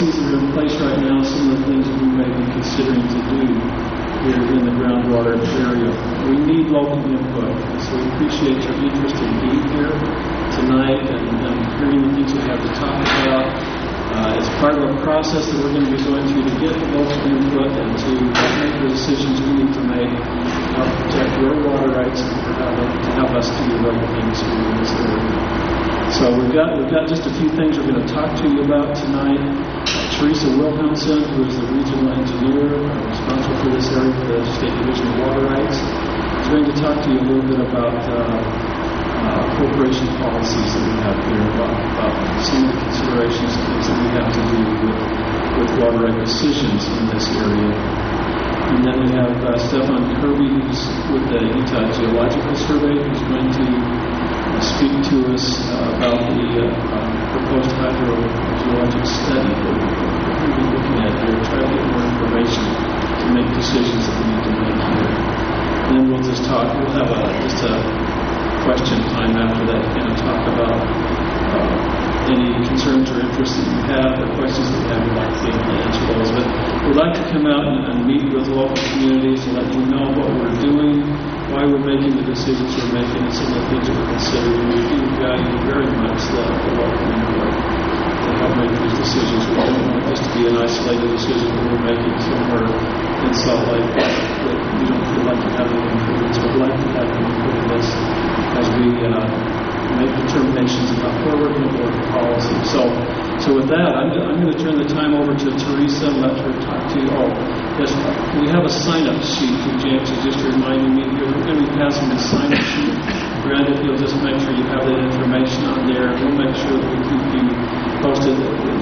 policies that are in place right now, some of the things that we may be considering to do here in the groundwater area. We need local input, so we appreciate your interest in being here tonight and hearing the things we have to talk about. It's part of a process that we're going to be going through to get local input and to make the decisions we need to make to help protect your water rights and to help us do the right things here in this area. So we've got just a few things we're going to talk to you about tonight. Teresa Wilhelmsen, who is the regional engineer responsible for this area for the State Division of Water Rights, is going to talk to you a little bit about corporation policies that we have here, about some of the considerations and things that we have to do with water right decisions in this area. And then we have Stefan Kirby, who's with the Utah Geological Survey, who's going to speak to us about the proposed hydrogeologic study that we're going to be looking at here, try to get more information to make decisions that we need to make here. And then we'll just talk, we'll have just a question time after that, kind of talk about any concerns or interests that you have or questions that you have, we'd like to be able to answer those. But we'd like to come out and meet with local communities and let you know what we're doing, why we're making the decisions we're making, and some of the things that we're considering. We do value very much the local input to help make these decisions. We don't want this to be an isolated decision that we're making somewhere in Salt Lake that we don't feel like you have any input. So we'd like to have you input in this as we make determinations about where we're going to go with policy. So with that, I'm going to turn the time over to Teresa and let her talk to you. Oh, yes, we have a sign-up sheet from James is just reminding me here. We're going to be passing the sign-up sheet. Brad, if you'll just make sure you have that information on there, and we'll make sure that we keep you posted.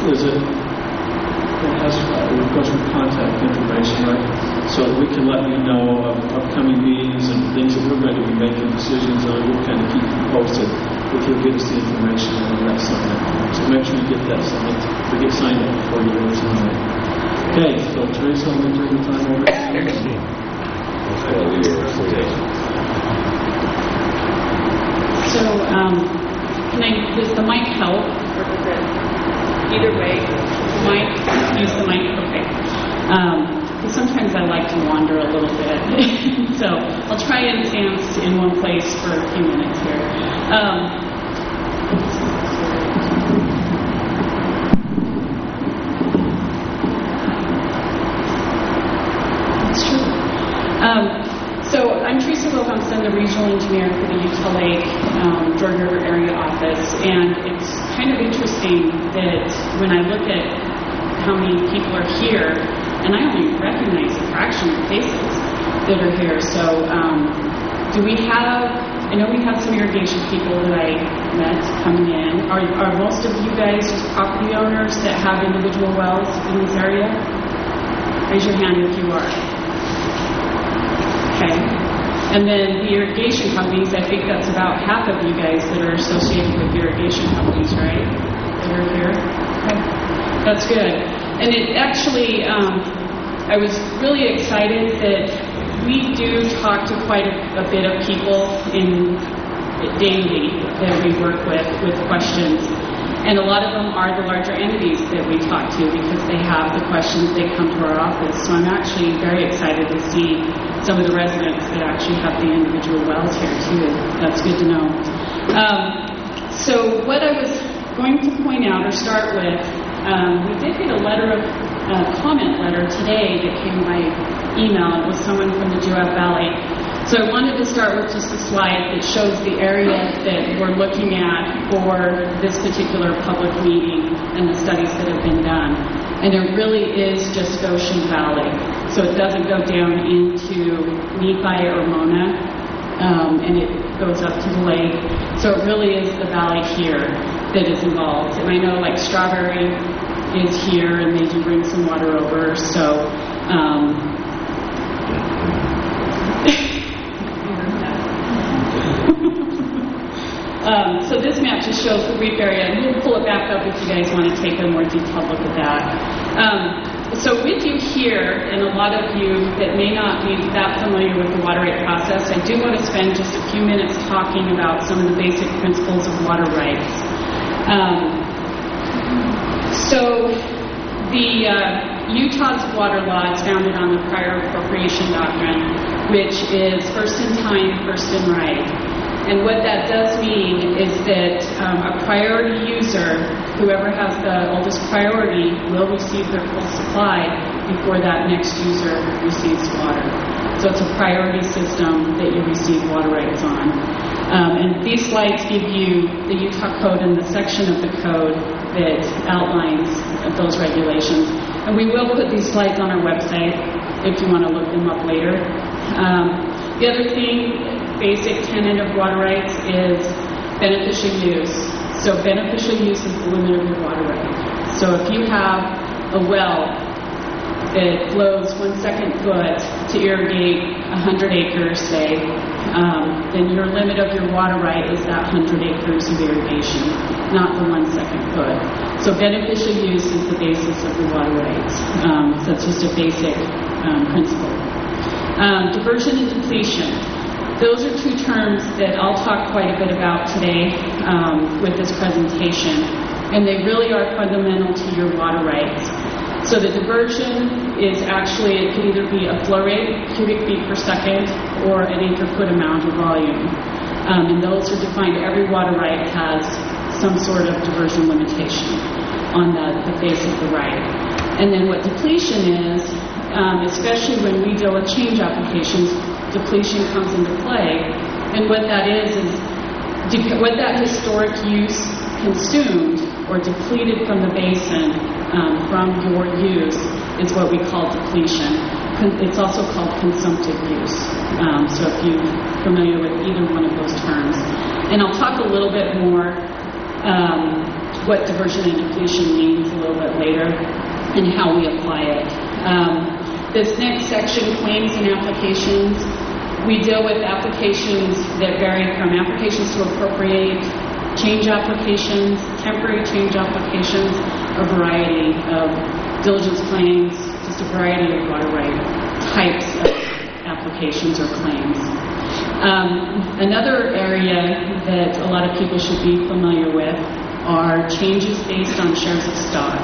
It has request for contact information, right? So that we can let you know of upcoming meetings and things that we're going to be making decisions on. We'll kind of keep you posted if you'll give us the information on that sign-up. So make sure you get that signed up before you leave tonight. Okay, so Teresa, I'm going to turn the time over to you. So, does the mic help? Either way, mic, use the mic, okay. Sometimes I like to wander a little bit, so I'll try and dance in one place for a few minutes here. That's true. So I'm Teresa Wilhelmsen, the regional engineer for the Utah Lake, Jordan River area office, and it's kind of interesting that when I look at how many people are here, and I only recognize a fraction of the faces that are here. So do we have, I know we have some irrigation people that I met coming in. Are most of you guys just property owners that have individual wells in this area? Raise your hand if you are. Okay. And then the irrigation companies, I think that's about half of you guys that are associated with irrigation companies, right? That are here? Okay. That's good. And it actually, I was really excited that we do talk to quite a bit of people daily that we work with questions. And a lot of them are the larger entities that we talk to because they have the questions, they come to our office. So I'm actually very excited to see some of the residents that actually have the individual wells here too. That's good to know. So what I was going to point out or start with, we did get a comment letter today that came by email. It was someone from the Joab Valley. So I wanted to start with just a slide that shows the area that we're looking at for this particular public meeting and the studies that have been done. And it really is just Goshen Valley. So it doesn't go down into Nephi or Mona, and it goes up to the lake. So it really is the valley here that is involved. And I know like Strawberry is here and they do bring some water over. So so this map just shows the reef area, and we'll pull it back up if you guys want to take a more detailed look at that. So with you here, and a lot of you that may not be that familiar with the water right process, I do want to spend just a few minutes talking about some of the basic principles of water rights. So Utah's water law is founded on the prior appropriation doctrine, which is first in time, first in right. And what that does mean is that a priority user, whoever has the oldest priority, will receive their full supply before that next user receives water. So it's a priority system that you receive water rights on. And these slides give you the Utah Code and the section of the code that outlines those regulations. And we will put these slides on our website if you want to look them up later. The other thing, basic tenet of water rights, is beneficial use. So beneficial use is the limit of your water right. So if you have a well that flows 1 second foot to irrigate 100 acres, say, then your limit of your water right is that 100 acres of irrigation, not the 1 second foot. So beneficial use is the basis of the water rights. So it's just a basic principle. Diversion and depletion. Those are two terms that I'll talk quite a bit about today with this presentation, and they really are fundamental to your water rights. So the diversion is actually, it can either be a flow rate, cubic feet per second, or an acre foot amount of volume. And those are defined, every water right has some sort of diversion limitation on the face of the right. And then what depletion is, especially when we deal with change applications, depletion comes into play. And what that is what that historic use consumed or depleted from the basin from your use is what we call depletion. It's also called consumptive use. So if you're familiar with either one of those terms. And I'll talk a little bit more what diversion and depletion means a little bit later and how we apply it. This next section, claims and applications, we deal with applications that vary from applications to appropriate, change applications, temporary change applications, a variety of diligence claims, just a variety of water right types of applications or claims. Another area that a lot of people should be familiar with are changes based on shares of stock.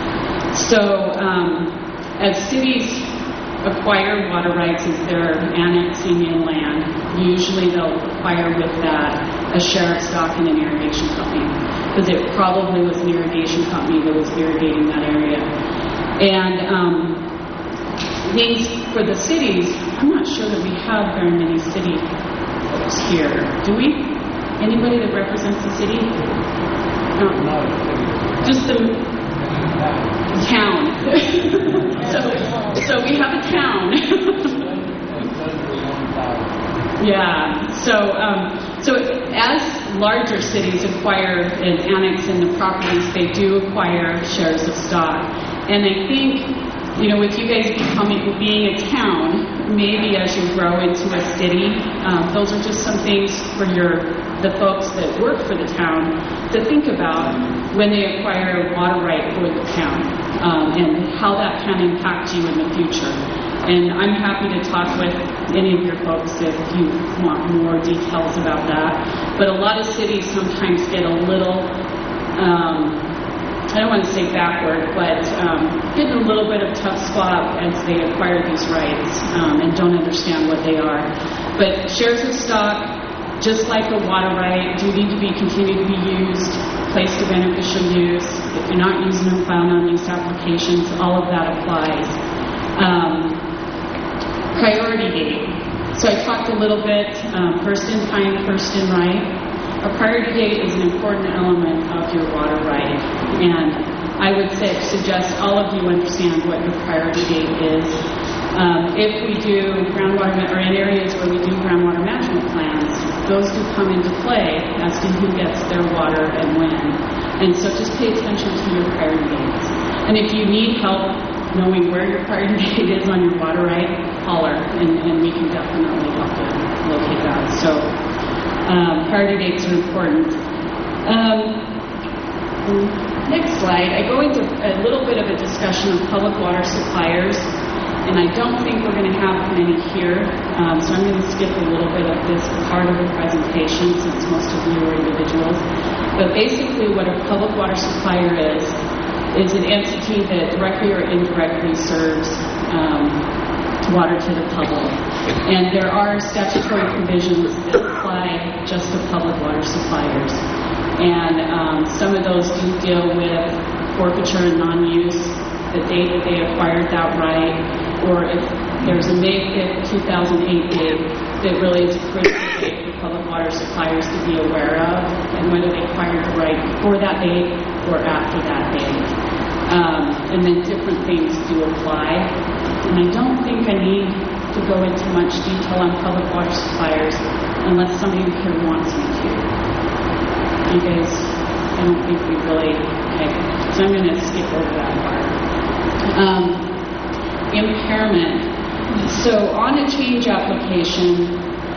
So as cities acquire water rights as they're annexing in land, usually they'll acquire with that a share of stock in an irrigation company, because it probably was an irrigation company that was irrigating that area. And things for the cities, I'm not sure that we have very many city folks here. Do we? Anybody that represents the city? No. Just the town. so we have a town. Yeah. So as larger cities acquire and annex into properties, they do acquire shares of stock. And I think, with you guys being a town, maybe as you grow into a city, those are just some things for the folks that work for the town to think about when they acquire a water right for the town, and how that can impact you in the future. And I'm happy to talk with any of your folks if you want more details about that. But a lot of cities sometimes get a little, I don't want to say backward, but get in a little bit of tough spot as they acquire these rights and don't understand what they are. But shares of stock, just like a water right, do need to continue to be used, placed to beneficial use. If you're not using them, file non-use applications, all of that applies. Priority date. So I talked a little bit, first in time, first in right. A priority date is an important element of your water right, and I would suggest all of you understand what your priority date is. If we do groundwater, or in areas where we do groundwater management plans, those do come into play as to who gets their water and when. And so just pay attention to your priority dates. And if you need help knowing where your priority date is on your water right, holler, and we can definitely help you locate that. So priority dates are important. Next slide, I go into a little bit of a discussion of public water suppliers, and I don't think we're going to have many here, so I'm going to skip a little bit of this part of the presentation since most of you are individuals. But basically what a public water supplier is is an entity that directly or indirectly serves water to the public. And there are statutory provisions that apply just to public water suppliers. And some of those do deal with forfeiture and non-use, the date that they acquired that right, or if there's a May 5th, 2008 date that really is a critical date for public water suppliers to be aware of, and whether they acquired the right before that date or after that date. And then different things do apply. And I don't think I need to go into much detail on public water suppliers unless somebody here wants me to. You guys, I don't think we really, okay, so I'm going to skip over that part. Impairment. So on a change application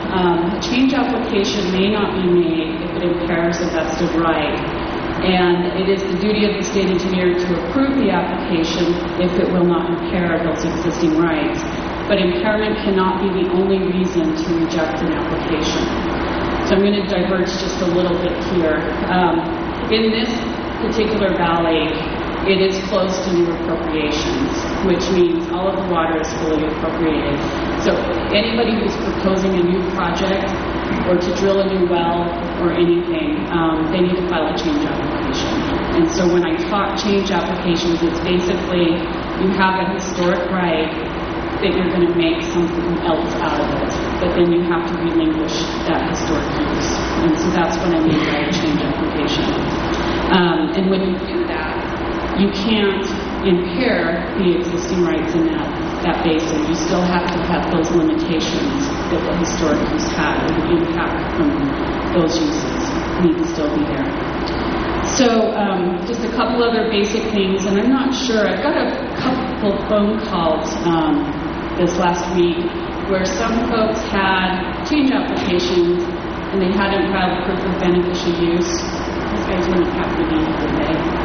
may not be made if it impairs a vested right. And it is the duty of the state engineer to approve the application if it will not impair those existing rights. But impairment cannot be the only reason to reject an application. So I'm going to diverge just a little bit here. In this particular valley, it is close to new appropriations, which means all of the water is fully appropriated. So anybody who's proposing a new project or to drill a new well or anything, they need to file a change application. And so when I talk change applications, it's basically you have a historic right that you're going to make something else out of it, but then you have to relinquish that historic use. And so that's what I mean by a change application. And when you do that, you can't impair the existing rights in that basin. You still have to have those limitations that the historic use had, or the impact from those uses need to still be there. So just a couple other basic things, and I'm not sure, I got a couple phone calls this last week where some folks had change applications and they hadn't filed proof of beneficial use. These guys weren't happy to be here today.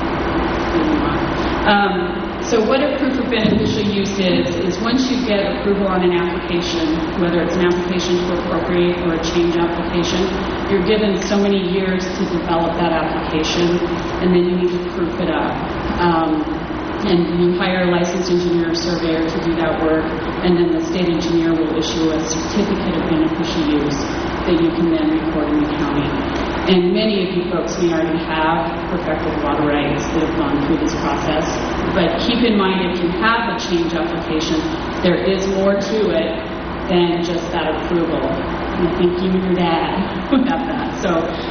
So what a proof of beneficial use is once you get approval on an application, whether it's an application to appropriate or a change application, you're given so many years to develop that application, and then you need to proof it up. And you hire a licensed engineer or surveyor to do that work, and then the state engineer will issue a certificate of beneficial use that you can then record in the county. And many of you folks may already have perfected water rights that have gone through this process. But keep in mind, if you have a change application, there is more to it than just that approval. And I think you and your dad would have that.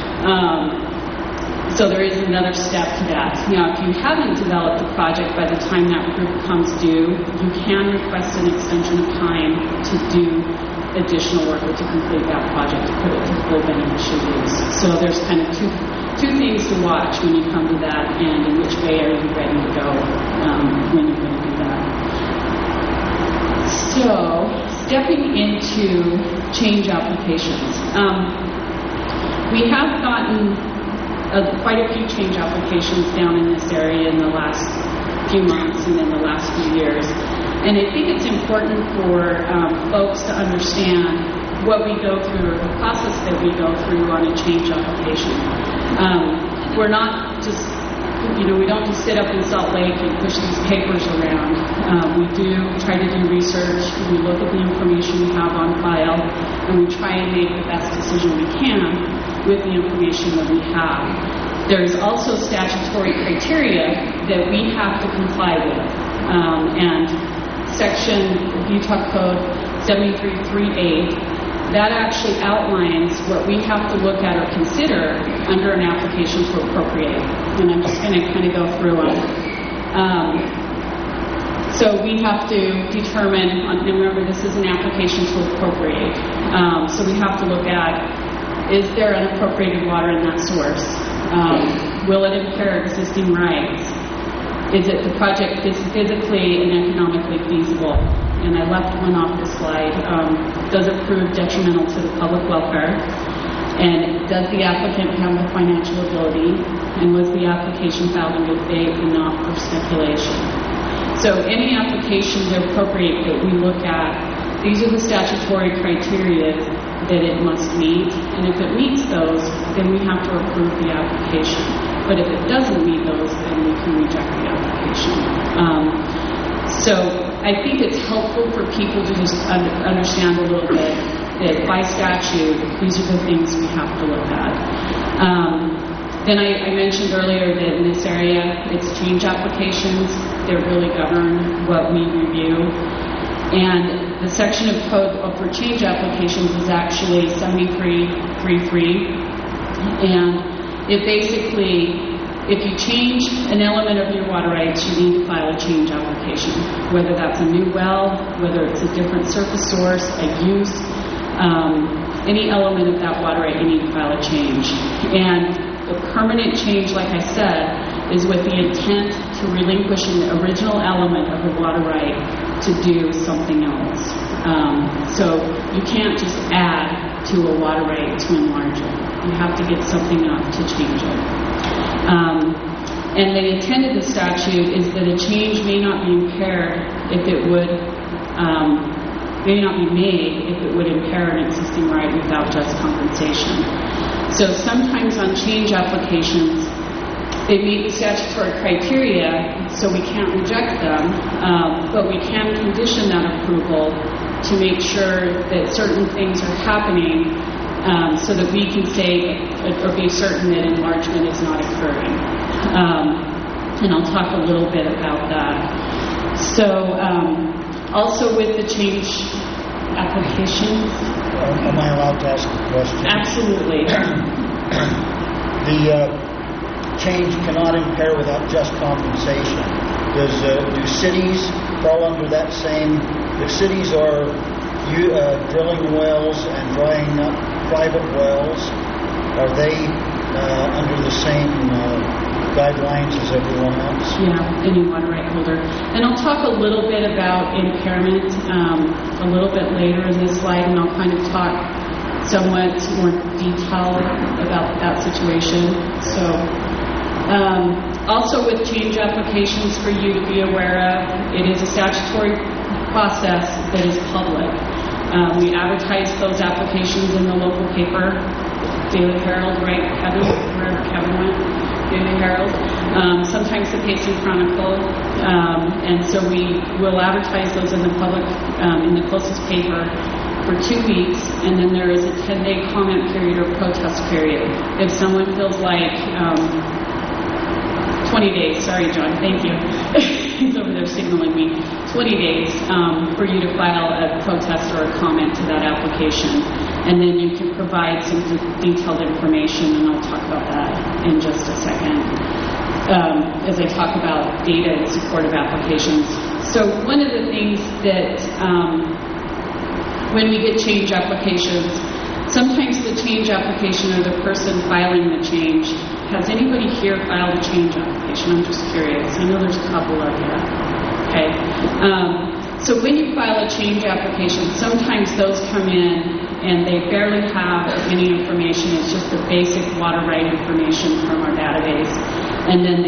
So there is another step to that. Now, if you haven't developed the project by the time that proof comes due, you can request an extension of time to do additional work or to complete that project, to put it to full beneficial use. So there's kind of two things to watch when you come to that, and in which way are you ready to go when you're going to do that. So stepping into change applications. We have gotten quite a few change applications down in this area in the last few months and in the last few years. And I think it's important for folks to understand what we go through, or the process that we go through on a change application. We're not just, we don't just sit up in Salt Lake and push these papers around. We do try to do research, we look at the information we have on file, and we try and make the best decision we can with the information that we have. There's also statutory criteria that we have to comply with. And Section Utah Code 7338, that actually outlines what we have to look at or consider under an application to appropriate. And I'm just going to kind of go through them. So we have to determine, and remember this is an application to appropriate. So we have to look at, is there unappropriated water in that source? Will it impair existing rights? Is it the project physically and economically feasible? And I left one off the slide. Does it prove detrimental to the public welfare? And does the applicant have the financial ability? And was the application filed in good faith and not for speculation? So any application to appropriate that we look at, these are the statutory criteria that it must meet. And if it meets those, then we have to approve the application. But if it doesn't meet those, then we can reject the application. So I think it's helpful for people to just understand a little bit that by statute, these are the things we have to look at. Then I mentioned earlier that in this area, it's change applications. They're really govern what we review. And the section of code for change applications is actually 7333. And it basically, if you change an element of your water rights, you need to file a change application. Whether that's a new well, whether it's a different surface source, a use, any element of that water right, you need to file a change. And the permanent change, like I said, is with the intent to relinquish an original element of the water right to do something else. So you can't just add to a water right to enlarge it. You have to get something up to change it. And the intent of the statute is that a change may not be impaired if it would, may not be made if it would impair an existing right without just compensation. So sometimes on change applications, they meet the statutory criteria, so we can't reject them, but we can condition that approval to make sure that certain things are happening so that we can say or be certain that enlargement is not occurring. And I'll talk a little bit about that. So also with the change applications. Am I allowed to ask a question? Absolutely. The change cannot impair without just compensation. Do cities fall under that same? If cities are drilling wells and drying up private wells, are they under the same guidelines as everyone else? Yeah, any water right holder. And I'll talk a little bit about impairment a little bit later in this slide, and I'll kind of talk somewhat more detail about that situation. So also with change applications for you to be aware of, it is a statutory process that is public. We advertise those applications in the local paper, Daily Herald, right, Kevin, wherever Kevin went, Daily Herald, sometimes the Payson Chronicle, and so we will advertise those in the public, in the closest paper for 2 weeks, and then there is a 10-day comment period or protest period. If someone feels like 20 days, sorry John, thank you. He's over there signaling me. 20 days for you to file a protest or a comment to that application. And then you can provide some detailed information, and I'll talk about that in just a second as I talk about data in support of applications. So one of the things that when we get change applications, sometimes the change application or the person filing the change, has anybody here filed a change application? I'm just curious. I know there's a couple of you. Okay. So when you file a change application, sometimes those come in and they barely have any information. It's just the basic water right information from our database. And then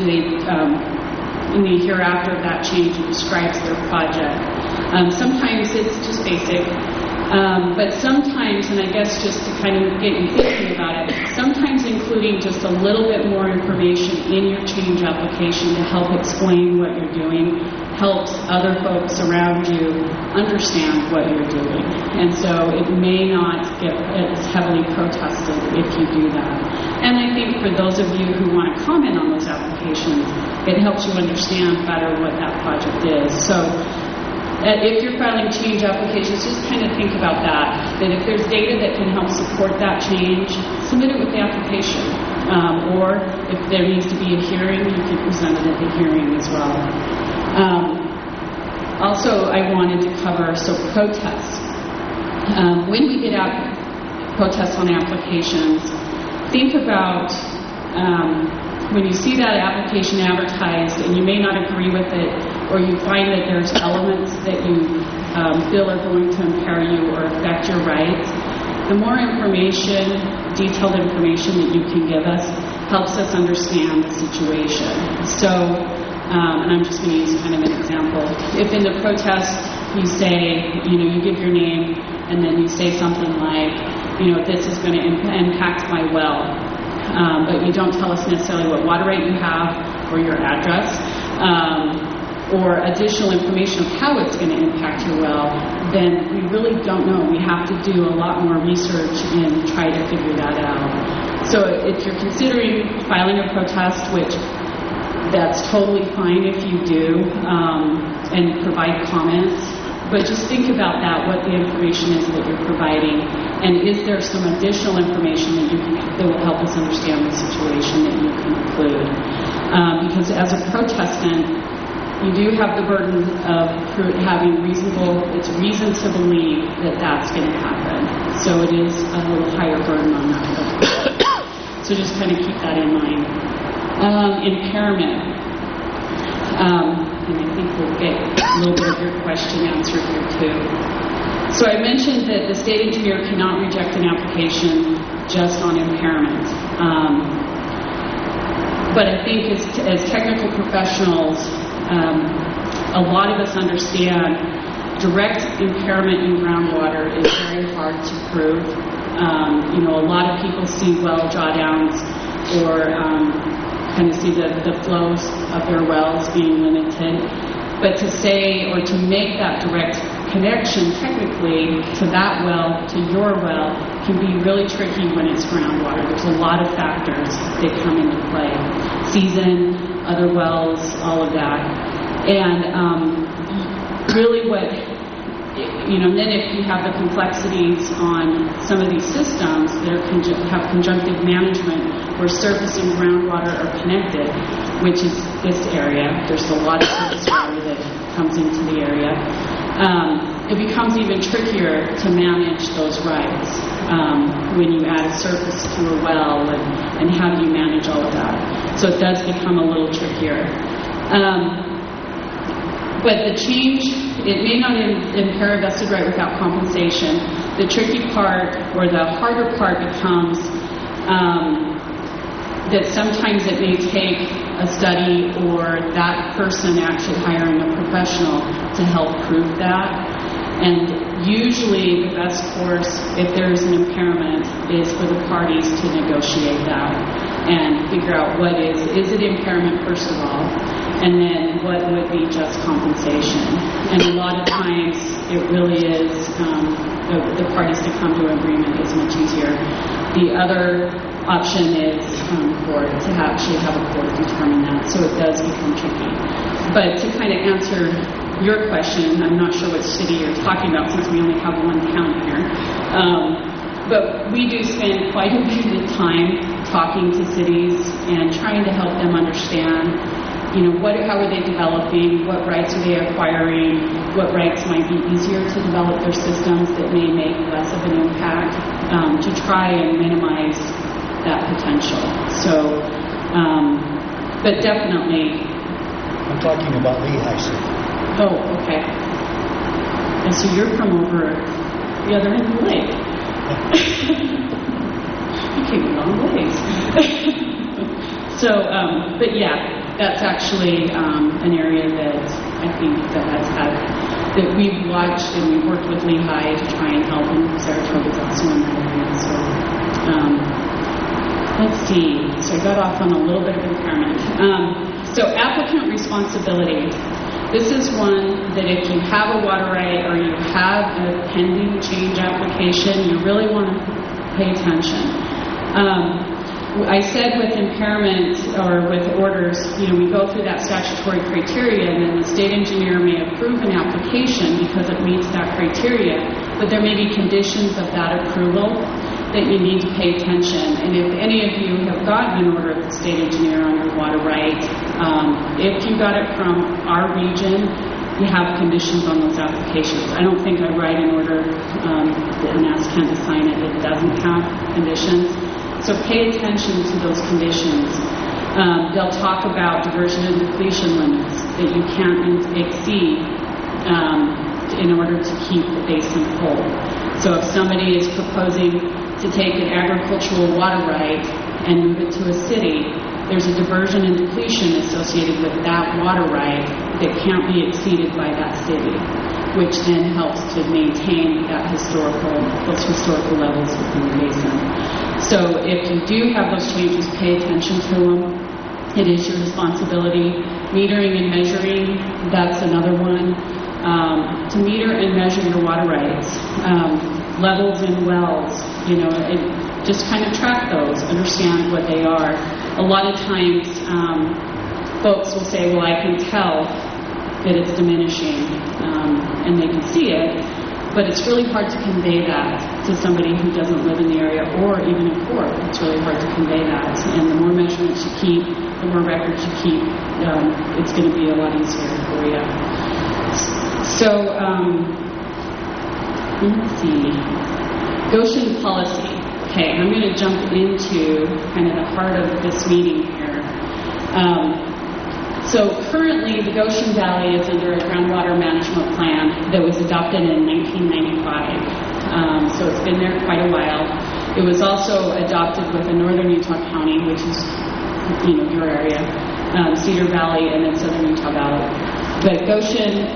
in the hereafter of that change, it describes their project. Sometimes it's just basic. But sometimes, and I guess just to kind of get you thinking about it, sometimes including just a little bit more information in your change application to help explain what you're doing helps other folks around you understand what you're doing. And so it may not get as heavily protested if you do that. And I think for those of you who want to comment on those applications, it helps you understand better what that project is. So if you're filing change applications, just kind of think about that if there's data that can help support that change, submit it with the application. Or if there needs to be a hearing, you can present it at the hearing as well. Also, I wanted to cover, protests. When we get out protests on applications, think about when you see that application advertised and you may not agree with it, or you find that there's elements that you feel are going to impair you or affect your rights, the more information, detailed information that you can give us helps us understand the situation. So, and I'm just going to use kind of an example. If in the protest you say, you give your name and then you say something like, this is going to impact my well. but you don't tell us necessarily what water right you have or your address, or additional information of how it's going to impact your well, then we really don't know. We have to do a lot more research and try to figure that out. So if you're considering filing a protest, which that's totally fine if you do, and provide comments, but just think about that, what the information is that you're providing, and is there some additional information that will help us understand the situation that you can include. Because as a protestant, you do have the burden of having it's reason to believe that that's going to happen. So it is a little higher burden on that. So just kind of keep that in mind. Impairment. And I think we'll get a little bit of your question answered here too. So I mentioned that the state engineer cannot reject an application just on impairment. But I think as technical professionals, a lot of us understand direct impairment in groundwater is very hard to prove. A lot of people see well drawdowns or kind of see the flows of their wells being limited. But to say or to make that direct connection technically to that well, to your well, can be really tricky when it's groundwater. There's a lot of factors that come into play. Season, other wells, all of that. And really then if you have the complexities on some of these systems that have conjunctive management where surface and groundwater are connected, which is this area. There's a lot of surface water that comes into the area. It becomes even trickier to manage those rights when you add a surface to a well, and how do you manage all of that? So it does become a little trickier. But the change, it may not impair a vested right without compensation. The tricky part, or the harder part, becomes that sometimes it may take a study or that person actually hiring a professional to help prove that. And usually the best course, if there is an impairment, is for the parties to negotiate that and figure out what is it impairment first of all, and then what would be just compensation. And a lot of times it really is the parties to come to an agreement is much easier. The other option is court, to actually have a court determine that, so it does become tricky. But to kind of answer your question, I'm not sure which city you're talking about since we only have one town here, but we do spend quite a bit of time talking to cities and trying to help them understand, how are they developing, what rights are they acquiring, what rights might be easier to develop their systems that may make less of an impact, to try and minimize that potential. So, but definitely. I'm talking about Lehigh City. Oh, okay. And so you're from over the other end of the lake. You came a long ways. So, but yeah, that's actually an area that I think that we've watched, and we've worked with Lehigh to try and help, and Saratoga's also in that area. So, let's see. So I got off on a little bit of impairment. So applicant responsibility. This is one that if you have a water right or you have a pending change application, you really want to pay attention. I said with impairment or with orders, we go through that statutory criteria, and then the state engineer may approve an application because it meets that criteria, but there may be conditions of that approval that you need to pay attention. And if any of you have gotten an order of the state engineer on your water right, if you got it from our region, you have conditions on those applications. I don't think I write an order and ask Ken to sign it that doesn't have conditions. So pay attention to those conditions. They'll talk about diversion and depletion limits that you can't exceed in order to keep the basin full. So if somebody is proposing to take an agricultural water right and move it to a city, there's a diversion and depletion associated with that water right that can't be exceeded by that city, which then helps to maintain those historical levels within the basin. So if you do have those changes, pay attention to them. It is your responsibility. Metering and measuring, that's another one. To meter and measure your water rights, levels in wells, just kind of track those, understand what they are. A lot of times, folks will say, well, I can tell that it's diminishing, and they can see it, but it's really hard to convey that to somebody who doesn't live in the area, or even in court. It's really hard to convey that. And the more measurements you keep, the more records you keep, it's going to be a lot easier for you. So, let's see. Goshen policy. Okay, I'm going to jump into kind of the heart of this meeting here. So currently, the Goshen Valley is under a groundwater management plan that was adopted in 1995. So it's been there quite a while. It was also adopted with a northern Utah county, which is, your area, Cedar Valley, and then southern Utah Valley. But Goshen,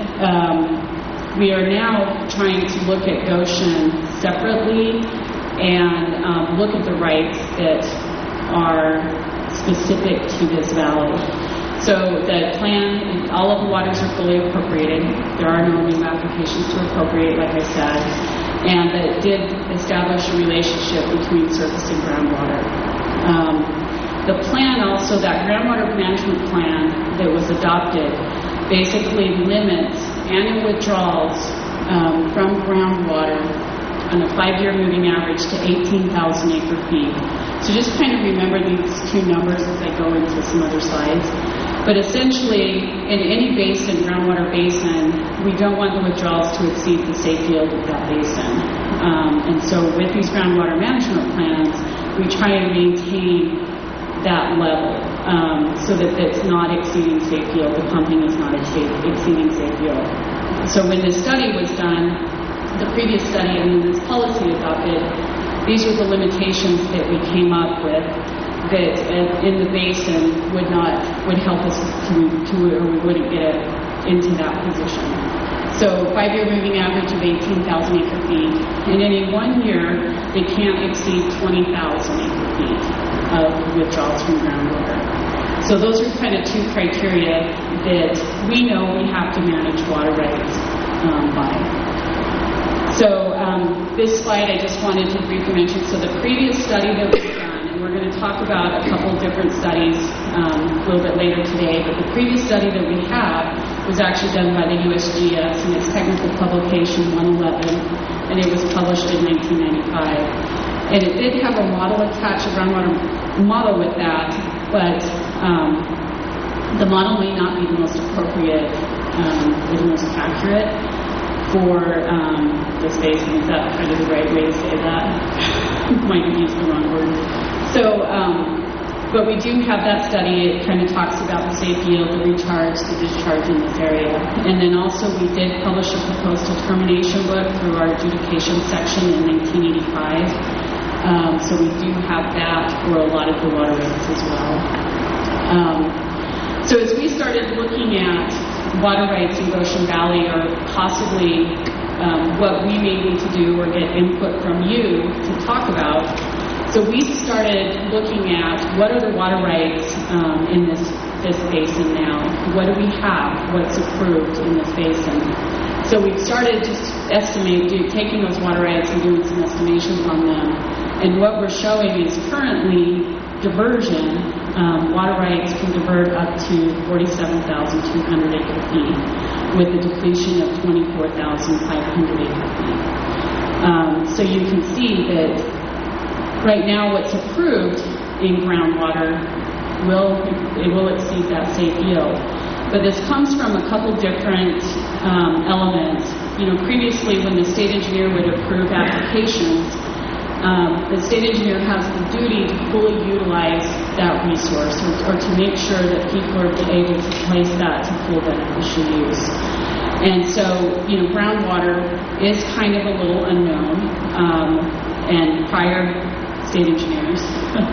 we are now trying to look at Goshen separately and look at the rights that are specific to this valley. So the plan, all of the waters are fully appropriated. There are no new applications to appropriate, like I said, and that it did establish a relationship between surface and groundwater. The plan also, that groundwater management plan that was adopted, basically limits annual withdrawals from groundwater on a 5-year moving average to 18,000 acre-feet. So just kind of remember these two numbers as I go into some other slides. But essentially, in any basin, groundwater basin, we don't want the withdrawals to exceed the safe yield of that basin. And so with these groundwater management plans, we try and maintain that level so that it's not exceeding safe yield. The pumping is not exceeding safe yield. So when this study was done, the previous study and then this policy adopted, these were the limitations that we came up with that in the basin would help us to where we wouldn't get into that position. So 5-year moving average of 18,000 acre-feet, and in any 1 year, they can't exceed 20,000 acre-feet of withdrawals from groundwater. So those are kind of two criteria that we know we have to manage water rights by. So this slide I just wanted to briefly mention. So the previous study that was done, and we're going to talk about a couple different studies a little bit later today, but the previous study that we have was actually done by the USGS in its technical publication 111, and it was published in 1995. And it did have a model attached, a groundwater model with that, but the model may not be the most appropriate or the most accurate for this basin. Is that kind of the right way to say that? Might have used the wrong word. So, but we do have that study. It kind of talks about the safe yield, the recharge, the discharge in this area. And then also we did publish a proposed determination book through our adjudication section in 1985. So we do have that for a lot of the water rights as well. So as we started looking at water rights in Goshen Valley, or possibly what we may need to do or get input from you to talk about, so we started looking at what are the water rights in this basin now. What do we have? What's approved in this basin? So we started to taking those water rights and doing some estimations on them. And what we're showing is currently diversion. Water rights can divert up to 47,200 acre-feet with a depletion of 24,500 acre-feet. So you can see that right now what's approved in groundwater will exceed that safe yield. But this comes from a couple different elements. Previously when the state engineer would approve applications, the state engineer has the duty to fully utilize that resource or to make sure that people are able to place that to full beneficial use. And so, groundwater is kind of a little unknown, and prior state engineers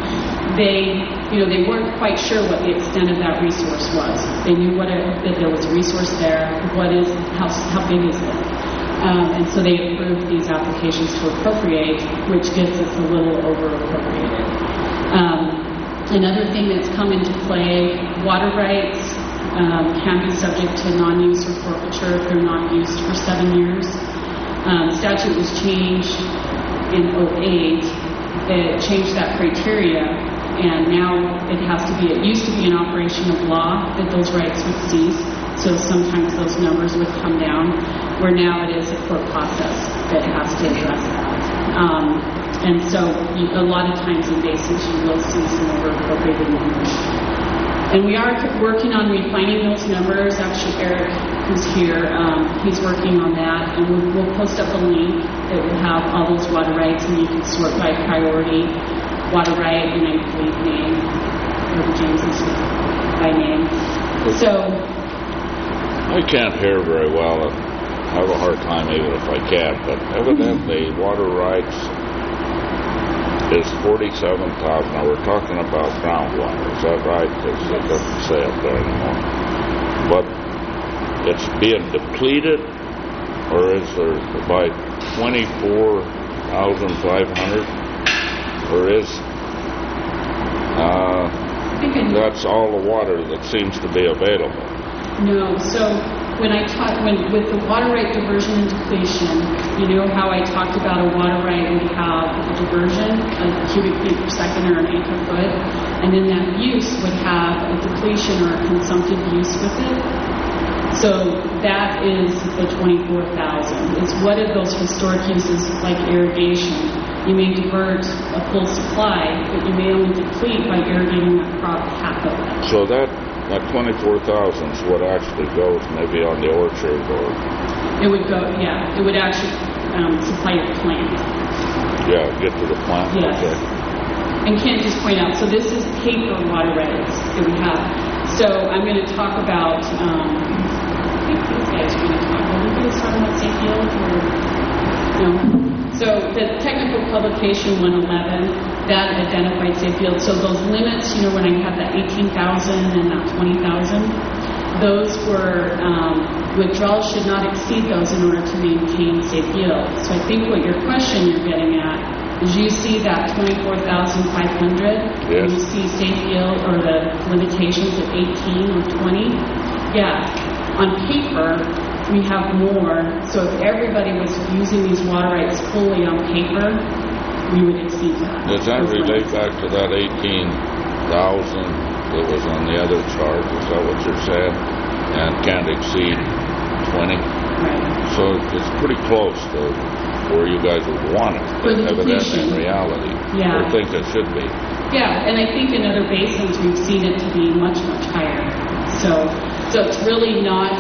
they weren't quite sure what the extent of that resource was. They knew that there was a resource there. How big is it? And so they approved these applications to appropriate, which gets us a little over appropriated. Another thing that's come into play, water rights can be subject to non-use or forfeiture if they're not used for 7 years. Statute was changed in 2008. It changed that criteria, and now it used to be an operation of law that those rights would cease, so sometimes those numbers would come down, where now it is a court process that has to address that. And so a lot of times in basins you will see some over-appropriated numbers. And we are working on refining those numbers. Actually, Eric, who's here, he's working on that, and we'll post up a link that will have all those water rights, and you can sort by priority, water right, and I believe name, or James is by name. So I can't hear very well. I have a hard time even if I can, but evidently water rights is 47,000. Now we're talking about groundwater, is that right? Because it doesn't say up there anymore. But it's being depleted, or is there by 24,500, or is that's all the water that seems to be available? No. So when with the water right diversion and depletion, you know how I talked about a water right would have a diversion, a cubic feet per second or an acre foot, and then that use would have a depletion or a consumptive use with it. So that is the 24,000. It's what of those historic uses like irrigation. You may divert a full supply, but you may only deplete by irrigating that crop half of it. So that 24,000 is what actually goes maybe on the orchard, or it would go, yeah. It would actually supply your plant. Yeah, get to the plant. Yes. Okay. And Ken just point out, so this is paper water rights that we have. So I'm going to talk about. I think these guys are going to talk. Are we going to start about safe yield or no? So the technical publication 111, that identified safe yield. So those limits, when I have that 18,000 and that 20,000, those were, withdrawals should not exceed those in order to maintain safe yield. So I think what your question you're getting at is you see that 24,500, yes. You see safe yield or the limitations at 18 or 20. Yeah, on paper, we have more, so if everybody was using these water rights fully on paper, we would exceed that. Does that relate back to that 18,000 that was on the other chart? Is that what you're saying? And can't exceed 20? Right. So it's pretty close to where you guys would want it, For the evidently depletion. in reality. Yeah. Or think it should be. Yeah, and I think in other basins we've seen it to be much, much higher. So it's really not.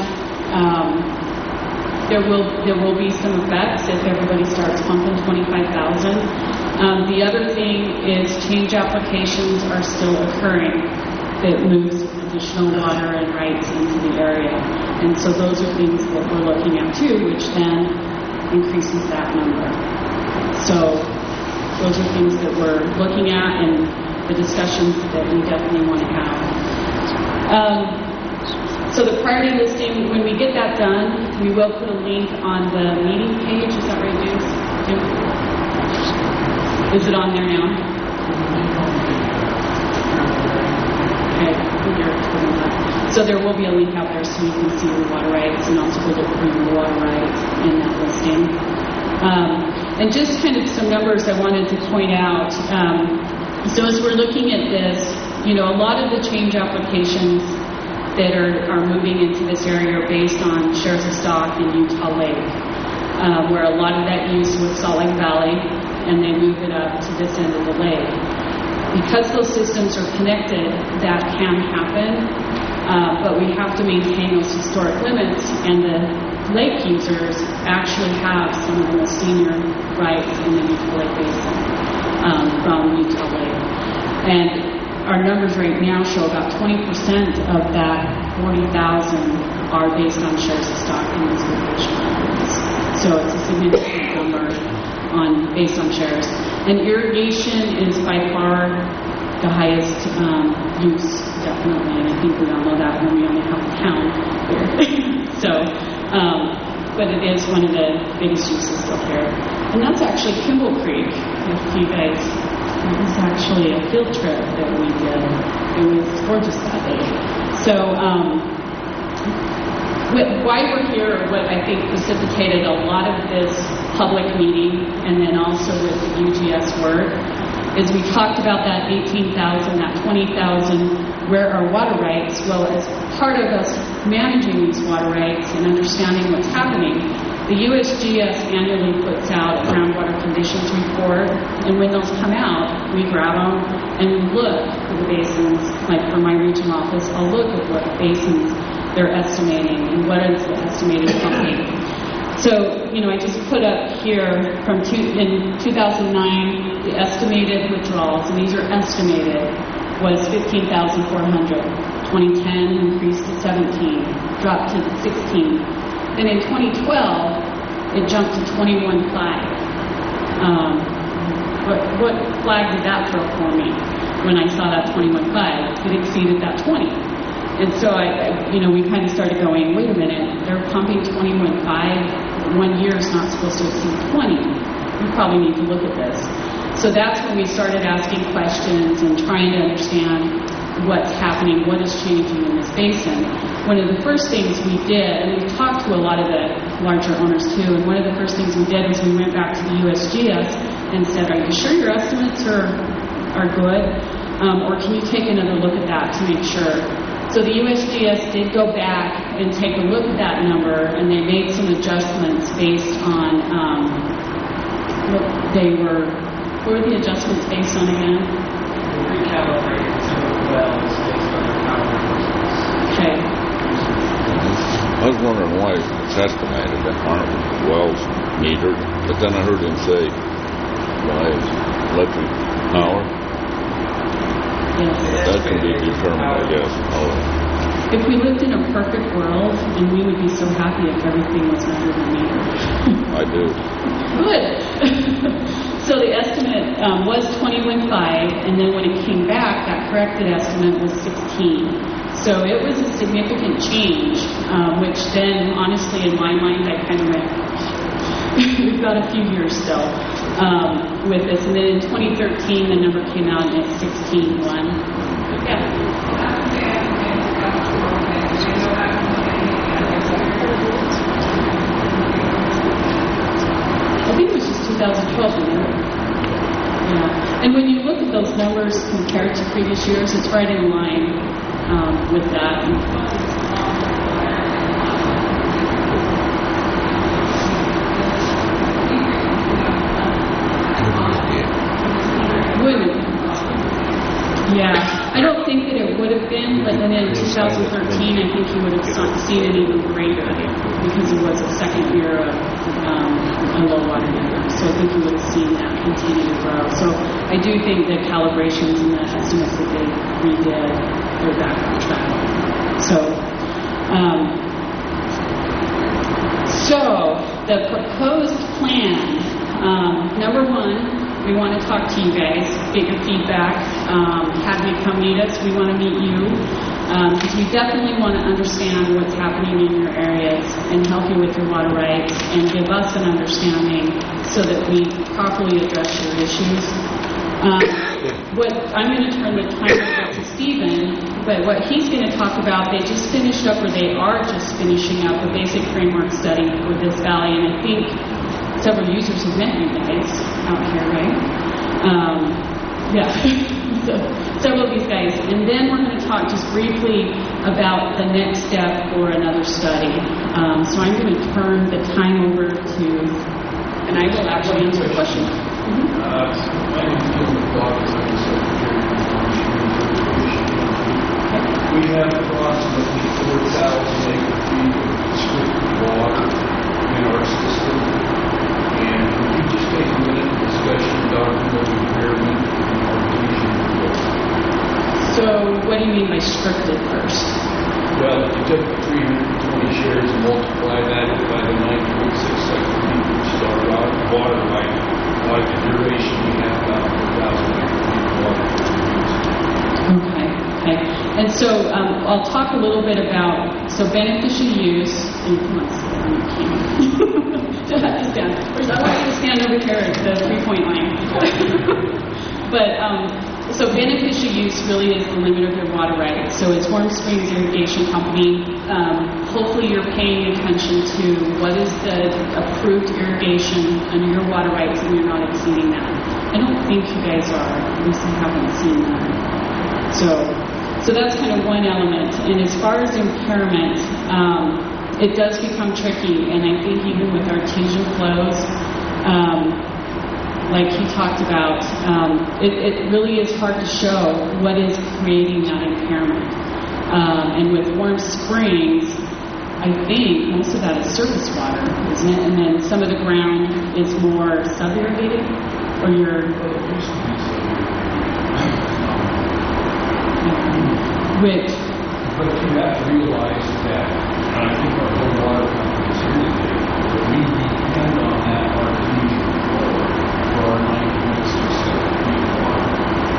There will be some effects if everybody starts pumping 25,000. The other thing is change applications are still occurring that moves additional water and rights into the area. And so those are things that we're looking at too, which then increases that number. So those are things that we're looking at and the discussions that we definitely want to have. So the priority listing, when we get that done, we will put a link on the meeting page. Is that right, James? Is it on there now? Okay. So there will be a link out there so you can see the water rights and also look for the water rights in that listing. And just kind of some numbers I wanted to point out. So as we're looking at this, a lot of the change applications that are moving into this area are based on shares of stock in Utah Lake, where a lot of that use was Salt Lake Valley, and they move it up to this end of the lake. Because those systems are connected, that can happen, but we have to maintain those historic limits, and the lake users actually have some of the most senior rights in the Utah Lake Basin from Utah Lake. And our numbers right now show about 20% of that 40,000 are based on shares of stock in these irrigation areas. So it's a significant number based on shares. And irrigation is by far the highest use, definitely, and I think we all know that when we only have a town here. So, but it is one of the biggest uses still here. And that's actually Kimball Creek, if you guys, it was actually a field trip that we did. It was gorgeous that day. So, why we're here, or what I think precipitated a lot of this public meeting, and then also with the UGS work, is we talked about that 18,000, that 20,000, where are water rights? Well, as part of us managing these water rights and understanding what's happening, the USGS annually puts out a groundwater conditions report, and when those come out, we grab them and we look for the basins. Like for my regional office, I'll look at what basins they're estimating and what is the estimated pumping. So, I just put up here in 2009, the estimated withdrawals, and these are estimated, was 15,400. 2010 increased to 17, dropped to 16. Then in 2012, it jumped to 21.5. What flag did that throw for me when I saw that 21.5? It exceeded that 20. And so we kind of started going, wait a minute, they're pumping 21.5. 1 year is not supposed to exceed 20. We probably need to look at this. So that's when we started asking questions and trying to understand what's happening, what is changing in this basin. One of the first things we did, and we talked to a lot of the larger owners too, and one of the first things we did was we went back to the USGS and said, are you sure your estimates are good? Or can you take another look at that to make sure? So the USGS did go back and take a look at that number, and they made some adjustments based on what were the adjustments based on again? Recalibrated some of the wells based on their power resources. Okay. I was wondering why it's estimated that aren't wells metered, but then I heard him say, why is electric power? Yes. That can be determined, I guess. If we lived in a perfect world, and we would be so happy if everything was measured and metered. I do. Good. So the estimate was 21.5, and then when it came back, that corrected estimate was 16. So it was a significant change, which then, honestly, in my mind, I kind of went, we've got a few years still with this. And then in 2013, the number came out at 16.1. Yeah. I think it was just 2012, yeah. And when you look at those numbers compared to previous years, it's right in line with that. Yeah, I don't think that it would have been, but then in 2013, I think you would have seen it even greater because it was a second year of a low water number. So I think you would have seen that continue to grow. So I do think the calibrations and the estimates that they redid, they're back on track. So the proposed plan, number one, we want to talk to you guys, get your feedback, have you come meet us. We want to meet you because we definitely want to understand what's happening in your areas and help you with your water rights and give us an understanding so that we properly address your issues. I'm going to turn the time over to Stephen, but what he's going to talk about, they just finished up, or they are just finishing up a basic framework study for this valley, and I think several users have met you guys out here, right? Yeah, so several of these guys. And then we're going to talk just briefly about the next step for another study. So I'm going to turn the time over to, and I will actually answer the question. My name is Gilbert Clark, I'm the Secretary of Conservation. We have approximately 4,000 acre-feet of restricted water in our system. And would you just take a minute to discussion document impairment and Artesian flow? So what do you mean by restricted first? Well, if you took the 320 shares and multiply that by the 9.6 acre-feet, which is our water right, by the duration, we have about 4,000 acre-feet of water to use. And so I'll talk a little bit about, so beneficial use, and let's see, I'm I have to stand. I want you to stand over here at the 3-point line. But, so beneficial use really is the limit of your water rights. So it's Warm Springs Irrigation Company. Hopefully you're paying attention to what is the approved irrigation under your water rights and you're not exceeding that. I don't think you guys are. At least I haven't seen that. So that's kind of one element. And as far as impairment, it does become tricky. And I think even with artesian flows, like he talked about, it really is hard to show what is creating that impairment. And with Warm Springs, I think most of that is surface water, isn't it? And then some of the ground is more sub-irrigated, or you're... Which... But you have to realize that, and I think our whole water company is here today, that we depend on that artesian flow for our 9.67 feet of water.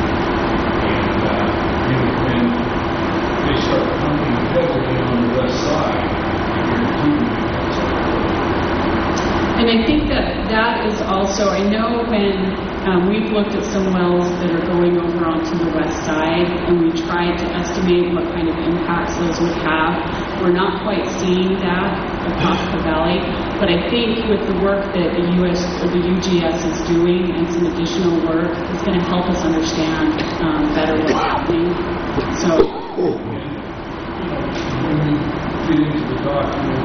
And when they start pumping heavily on the west side, you're including that's our flow. And I think that is also, I know when we've looked at some wells that are going over onto the west side, and we tried to estimate what kind of impacts those would have. We're not quite seeing that across the valley, but I think with the work that the UGS is doing and some additional work, it's going to help us understand better what's happening. So, when we get into the document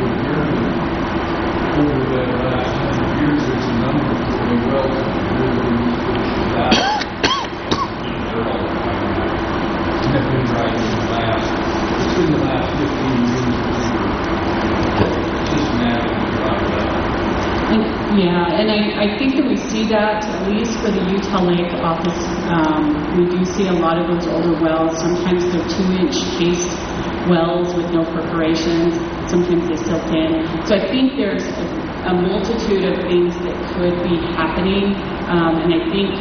over the last 100 years, there's a number of the wells that really that. They're all have been driving it's been the last 15 years that we were systematically driving out. Yeah, and I think that we see that, at least for the Utah Lake office, we do see a lot of those older wells. Sometimes they're 2-inch cased wells with no perforations. Sometimes they silt in. So I think there's a multitude of things that could be happening. And I think,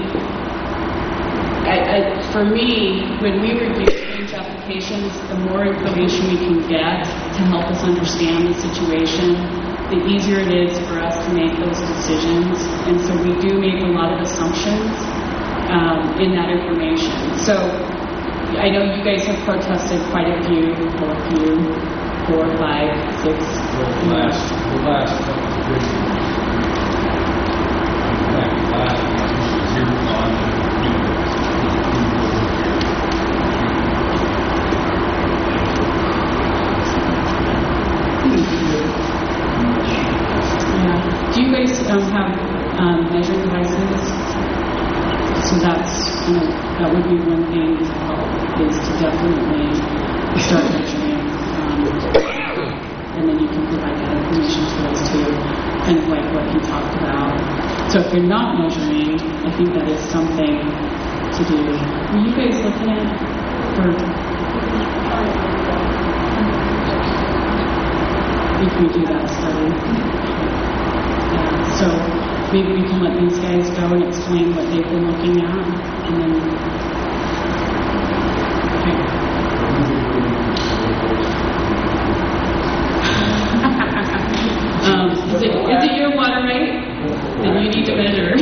for me, when we review change applications, the more information we can get to help us understand the situation, the easier it is for us to make those decisions. And so we do make a lot of assumptions in that information. So I know you guys have protested quite a few, 4, 5, 6. The last couple of big ones. In fact, the last one was here on Yeah. Do you guys have measuring devices? So that's, that would be one thing to help, is to definitely start measuring. And then you can provide that information to us too, kind of like what he talked about. So if you're not measuring, I think that is something to do. Were you guys looking at if we do that study? Yeah, so maybe we can let these guys go and explain what they've been looking at, and then is it your water right? Then you need to measure.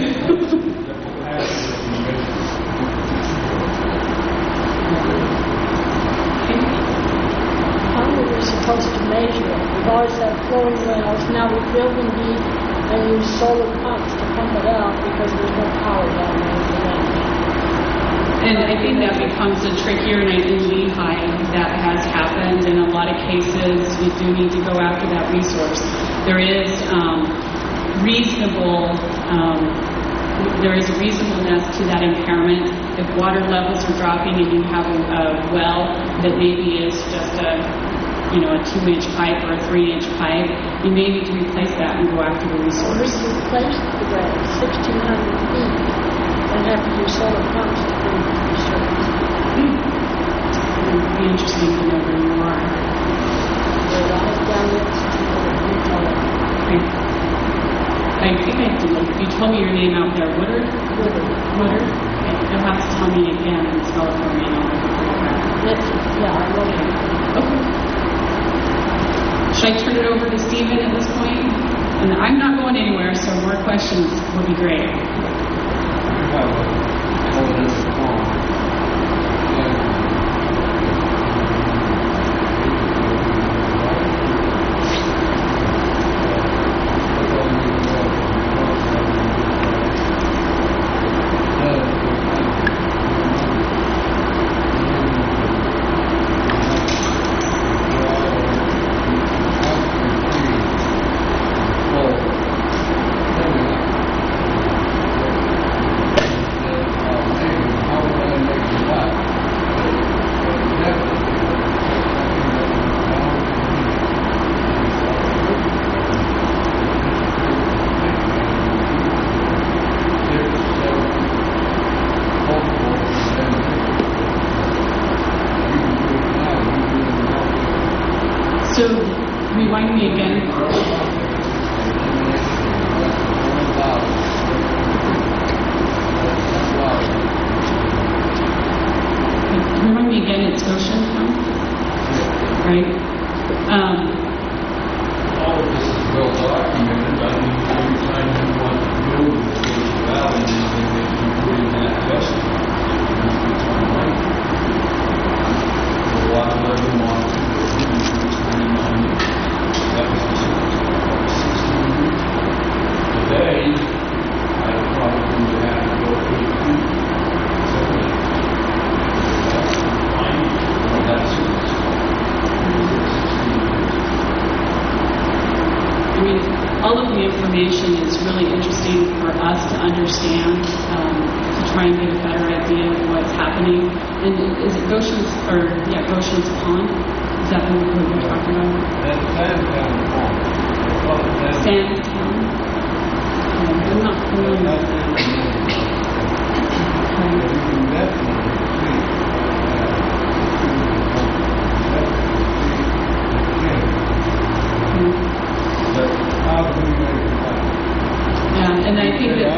How are we supposed to measure it? We've always had flowing wells. Now we drill them deep and use solar pumps to pump it out because there's no power down there for that. And I think that becomes a trickier night in Lehigh. That has happened in a lot of cases. You do need to go after that resource. There is reasonableness to that impairment. If water levels are dropping and you have a well that maybe is just a 2-inch pipe or a 3-inch pipe, you may need to replace that and go after the resource. We can replace the well 1,600 feet and have to use solar pumps to bring the resource. It would be interesting to know where you are. Down I think you told me your name out there. Woodard? Woodard? Okay. You'll have to tell me again and spell it for me and I'll look it back. I wrote it. Okay. Should I turn it over to Stephen at this point? And I'm not going anywhere, so more questions would be great. So, remind me again. Remind me again, it's Goshen, right? All of this is well documented. I mean, every time you want to build in the Goshen Valley, you put in that estimate. It's on right. A lot of them want to that was today, I probably would have to go 8 feet. That's fine. Well, that's I mean, all of the information is really interesting for us to understand, to try and get a better idea of what's happening. And is it Goshen's Pond? Is that what we're talking about? That's Sandtown Pond. Sandtown? I'm not familiar with that. Okay. You can definitely see but how do we make it happen? Yeah, and I think that...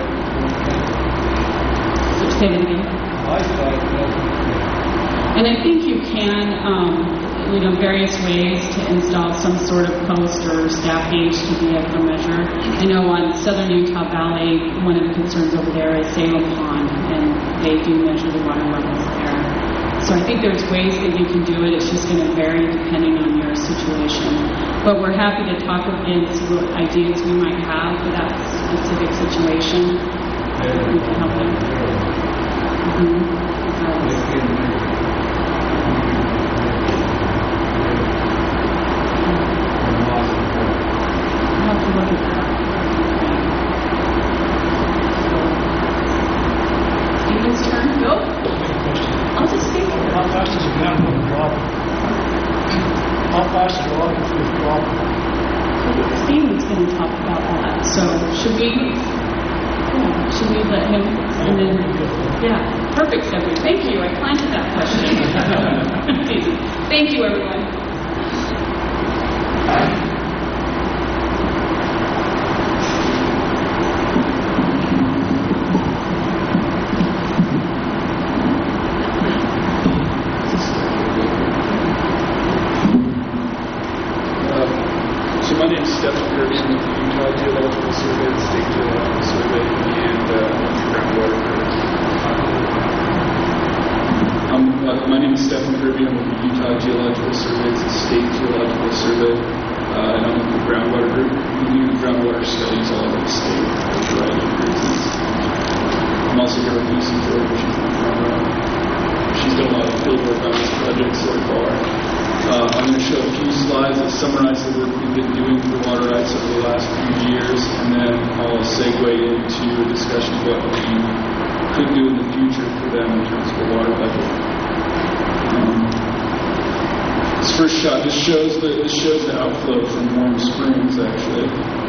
Say it again. My side doesn't. And I think you can, various ways to install some sort of post or staff gauge to be able to measure. I know on Southern Utah Valley, one of the concerns over there is Salem Pond, and they do measure the water levels there. So I think there's ways that you can do it. It's just going to vary depending on your situation. But we're happy to talk and see what ideas we might have for that specific situation. We can help them. Have to look at that. Stephen's turn. Go. I'll just speak. How fast is a manhole dropping? How fast is your water proof dropping? Stephen's going to talk about that. So should we let him? And then, yeah, perfect, Stephanie. Thank you. I planted that question. Thank you, everyone. So my name is Stephen Kirby. I'm with the Utah Geological Survey, the State Geological Survey, and groundwater. My name is Stephen Kirby. I'm with the Utah Geological Survey, it's the State Geological Survey, and I'm with the groundwater group. We do groundwater studies all over the state for a variety of reasons. I'm also here with Lucy George. She's done a lot of field work on this project so far. I'm going to show a few slides that summarize the work we've been doing for water rights over the last few years, and then I'll segue into a discussion of what we could do in the future for them in terms of the water budget. This first shot just shows the outflow from Warm Springs, actually.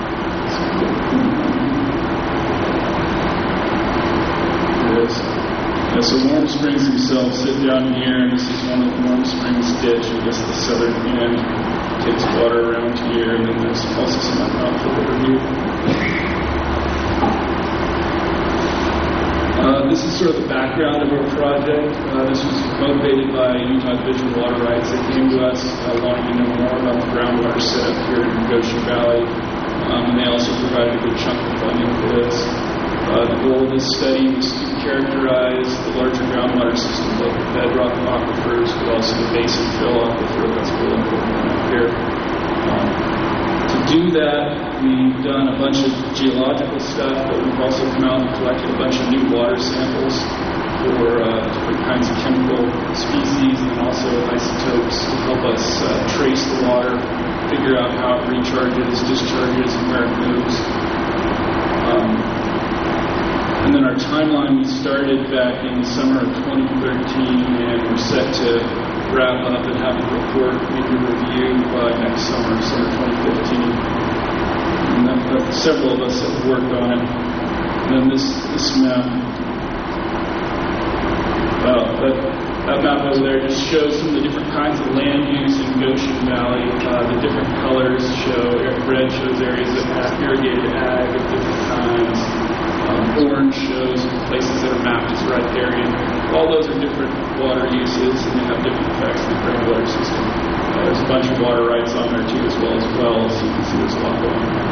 There it is. Yeah, so Warm Springs themselves sit down here, and this is one of the Warm Springs ditch. I guess the southern end takes water around here, and then there's also some outflow over here. This is sort of the background of our project. This was motivated by Utah Division of Water Rights. They came to us wanting to know more about the groundwater setup here in Goshen Valley, and they also provided a good chunk of funding for this. The goal of this study was to characterize the larger groundwater system, both the bedrock aquifers, but also the basin fill aquifer. That's really important up here. To do that, we've done a bunch of geological stuff, but we've also come out and collected a bunch of new water samples for different kinds of chemical species and also isotopes to help us trace the water, figure out how it recharges, discharges, and where it moves. And then our timeline, we started back in the summer of 2013, and we're set to wrap up and have a report, maybe review by next summer 2015. And several of us have worked on it. And then this map, that map over there just shows some of the different kinds of land use in Goshen Valley. The different colors show, red shows areas of irrigated ag of different kinds. Orange shows places that are mapped as riparian. All those are different water uses, and they have different effects on the groundwater system. There's a bunch of water rights on there too, as wells. So you can see there's a lot going on.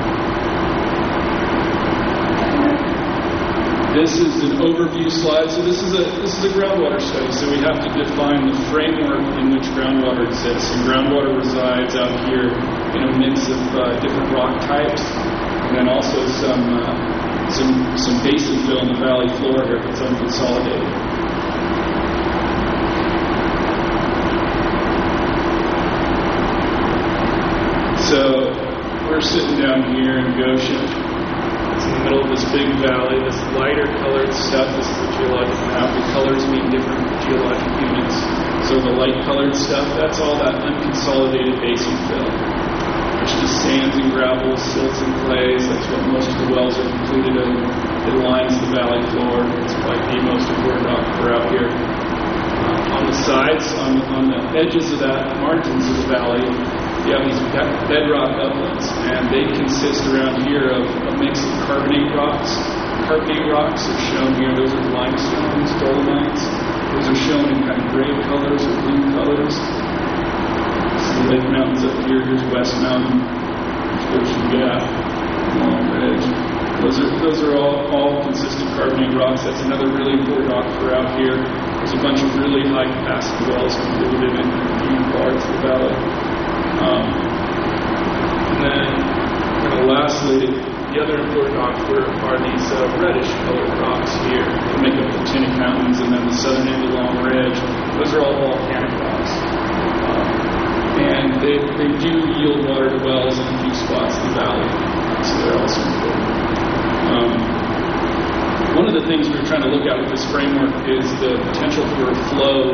This is an overview slide. So this is a groundwater study. So we have to define the framework in which groundwater exists. And groundwater resides out here in a mix of different rock types, and then also some basin fill in the valley floor here that's unconsolidated. So we're sitting down here in Goshen. It's in the middle of this big valley. This lighter colored stuff, this is the geologic map. The colors mean different geologic units. So the light colored stuff, that's all that unconsolidated basin fill. It's just sands and gravels, silts and clays. That's what most of the wells are completed in. It lines the valley floor. It's like the most important aquifer out here. On the sides, on the edges of that, margins of the valley, you have these bedrock uplands, and they consist around here of a mix of carbonate rocks. Carbonate rocks are shown here. Those are limestones, dolomites. Those are shown in kind of gray colors or blue colors. Lake Mountain's up here. Here's West Mountain, Ocean Gap, Long Ridge. Those are all consistent carbonate rocks. That's another really important aquifer out here. There's a bunch of really high capacity wells completed in few parts of the valley. And then, kind of lastly, the other important aquifer are these reddish colored rocks here that make up the Tinnick Mountains and then the southern end of Long Ridge. Those are all volcanic rocks. And they do yield water to wells in a few spots in the valley, so they're also important. One of the things we're trying to look at with this framework is the potential for flow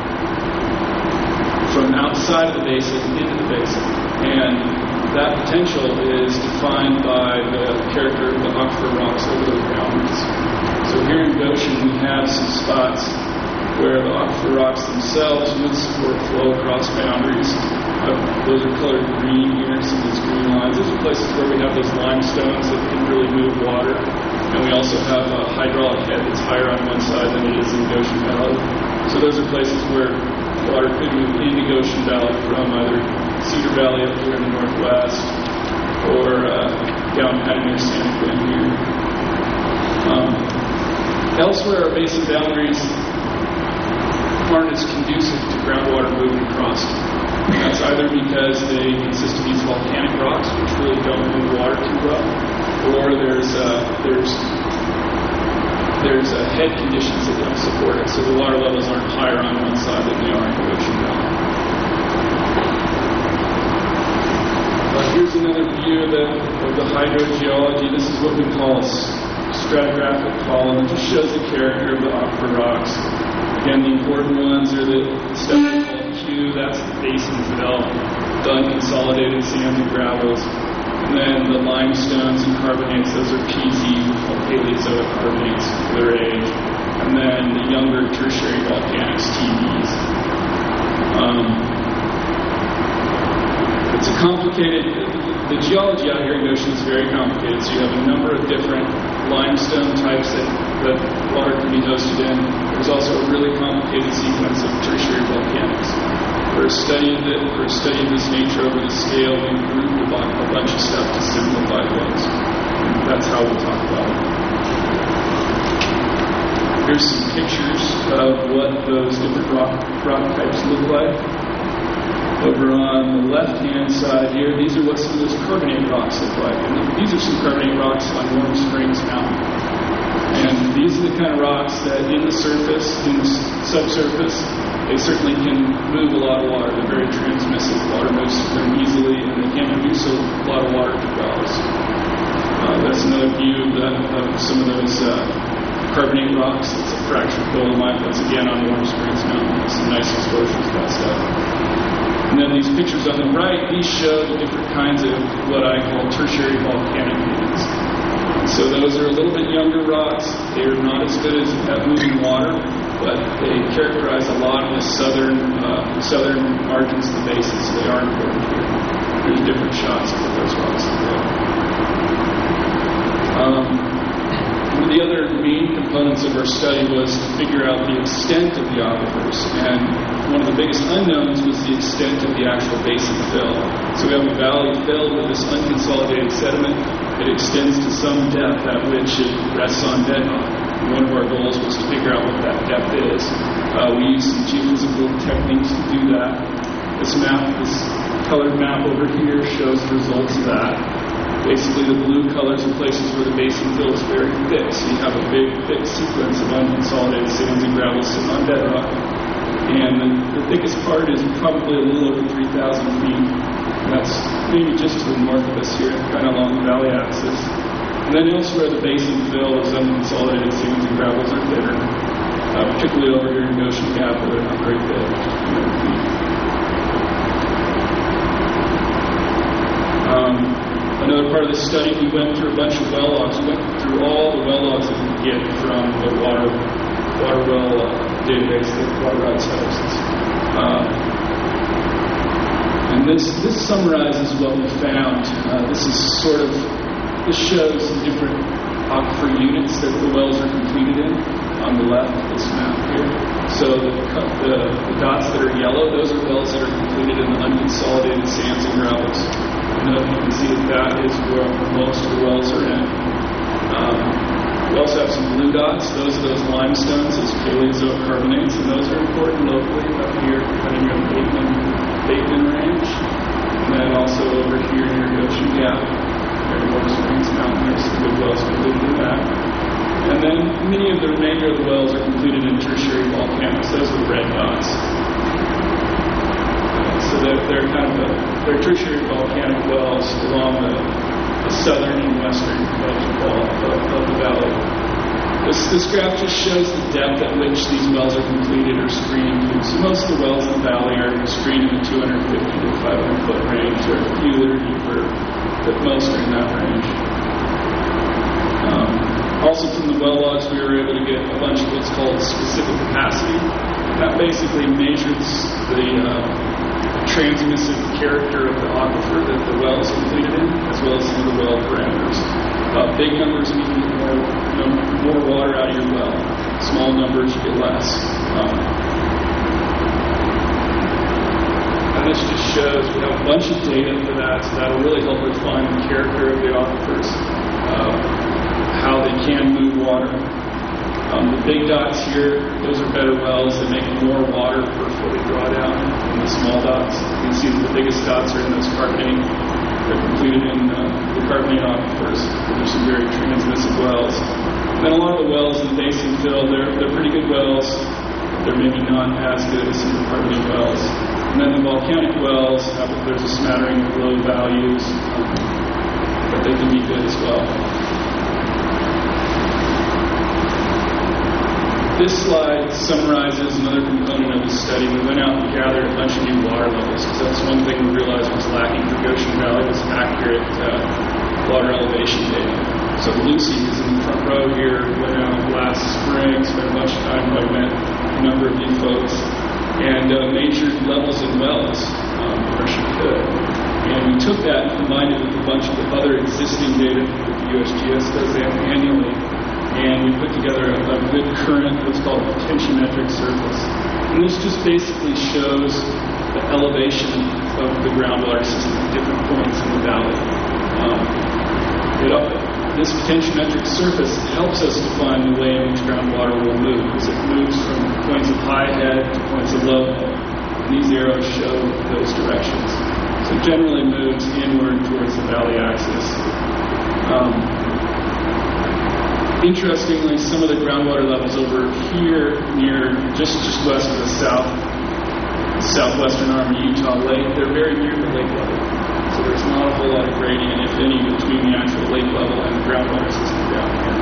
from outside of the basin into the basin. And that potential is defined by the character of the aquifer rocks over those boundaries. So here in Goshen, we have some spots where the aquifer rocks themselves would support flow across boundaries. Those are colored green here, some of these green lines. Those are places where we have those limestones that can really move water. And we also have a hydraulic head that's higher on one side than it is in Goshen Valley. So those are places where water could move into Goshen Valley from either Cedar Valley up here in the northwest or down kind of near Santa Quinn here. Elsewhere, our basin boundaries aren't as conducive to groundwater moving across. That's either because they consist of these volcanic rocks, which really don't move water too well, or there's head conditions that don't support it, so the water levels aren't higher on one side than they are in Goshen Valley. Here's another view of the hydrogeology. This is what we call a stratigraphic column. It just shows the character of the aquifer rocks. Again, the important ones are the stuff we call Q, that's the basin fill, the unconsolidated sands and gravels. And then the limestones and carbonates, those are PZ, called Paleozoic carbonates for their age. And then the younger tertiary volcanics, TVs. It's a complicated, the geology out here in Goshen is very complicated. So you have a number of different limestone types that that water can be hosted in. There's also a really complicated sequence of tertiary volcanics. For a study of this nature over the scale, we grouped a bunch of stuff to simplify things. And that's how we'll talk about it. Here's some pictures of what those different rock types look like. Over on the left-hand side here, these are what some of those carbonate rocks look like. And these are some carbonate rocks on Warm Springs Mountain. And these are the kind of rocks that in the subsurface, they certainly can move a lot of water. They're very transmissive. Water moves through them easily, and they can produce a lot of water to wells. That's another view of some of those carbonate rocks. It's a fractured dolomite that's again on Warm Springs Mountain. Some nice exposures to that stuff. And then these pictures on the right, these show the different kinds of what I call tertiary volcanic units. So those are a little bit younger rocks. They're not as good at moving water, but they characterize a lot of the southern margins of the basin, so they are important here. There's different shots of what those rocks look like. One of the other main components of our study was to figure out the extent of the aquifers, and one of the biggest unknowns was the extent of the actual basin fill. So we have a valley filled with this unconsolidated sediment. It extends to some depth at which it rests on bedrock. One of our goals was to figure out what that depth is. We used some geophysical techniques to do that. This colored map over here shows the results of that. Basically, the blue colors are places where the basin fill is very thick. So you have a big, thick sequence of unconsolidated sands and gravels sitting on bedrock. And the thickest part is probably a little over 3,000 feet. And that's maybe just to the north of us here, kind of along the valley axis. And then elsewhere, the basin fill is unconsolidated sands and gravels are thinner, particularly over here in Goshen Gap, where they're not very thick, just 200 feet. Another part of the study, we went through a bunch of well logs. We went through all the well logs that we could get from the water well database that Water Rights hosts. And this summarizes what we found. This shows the different aquifer units that the wells are completed in on the left of this map here. So the dots that are yellow, those are wells that are completed in the unconsolidated sands and gravels. And you can see that is where most of the wells are in. We also have some blue dots. Those are those limestones, those Paleozoic carbonates, and those are important locally up here, kind of near the Bateman Range. And then also over here near Goshen Gap, near Warm Springs Mountain, there's some good wells completed in that. And then many of the remainder of the wells are completed in tertiary volcanics. Those are the red dots. So they're tertiary volcanic wells along the southern and western edge of the valley. This graph just shows the depth at which these wells are completed or screened. So most of the wells in the valley are screened in the 250 to 500 foot range. There are a few that are deeper, but most are in that range. Also from the well logs, we were able to get a bunch of what's called specific capacity. That basically measures the transmissive character of the aquifer that the well is completed in, as well as some of the well parameters. Big numbers mean you get more water out of your well. Small numbers, you get less. And this just shows we have a bunch of data for that, so that'll really help refine the character of the aquifers, how they can move water. The big dots here, those are better wells. They make more water per foot of drawdown than the small dots. You can see that the biggest dots are in those carbonate. They're completed in the carbonate aquifers. There's some very transmissive wells. And then a lot of the wells in the basin fill, they're pretty good wells. They're maybe not as good as some of the carbonate wells. And then the volcanic wells, there's a smattering of low values, but they can be good as well. This slide summarizes another component of the study. We went out and gathered a bunch of new water levels, because that's one thing we realized was lacking for Goshen Valley was accurate water elevation data. So Lucy is in the front row here. Went out last spring, spent a bunch of time, I met a number of you folks, and measured levels in wells where she could. And we took that and combined it with a bunch of the other existing data that the USGS does annually. and we put together a good current, what's called a potentiometric surface. And this just basically shows the elevation of the groundwater system at different points in the valley. This potentiometric surface helps us define the way in which groundwater will move, because it moves from points of high head to points of low head. And these arrows show those directions. So it generally moves inward towards the valley axis. Interestingly, some of the groundwater levels over here near just west of the southwestern arm of Utah Lake, they're very near the lake level. So there's not a whole lot of gradient, if any, between the actual lake level and the groundwater system down here.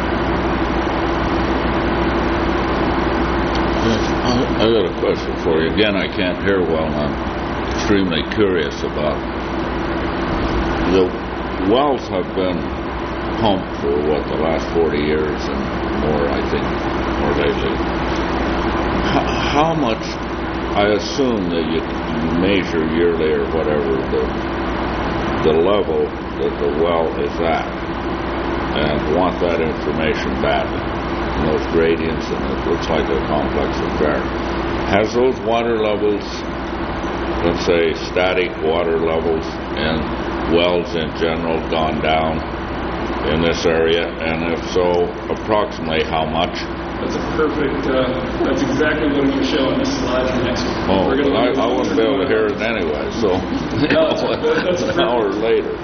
I got a question for you. Again, I can't hear well, and I'm extremely curious about the wells have been pumped for the last 40 years and more, I think, more lately. How much, I assume that you measure yearly or whatever the level that the well is at, and want that information badly. And those gradients, and it looks like a complex affair. Has those water levels, let's say static water levels and wells in general, gone down in this area? And if so, approximately how much? That's a perfect, that's exactly what I'm going to show on this slide for next week. Oh, I wouldn't be able to hear it anyway, so that's an hour later.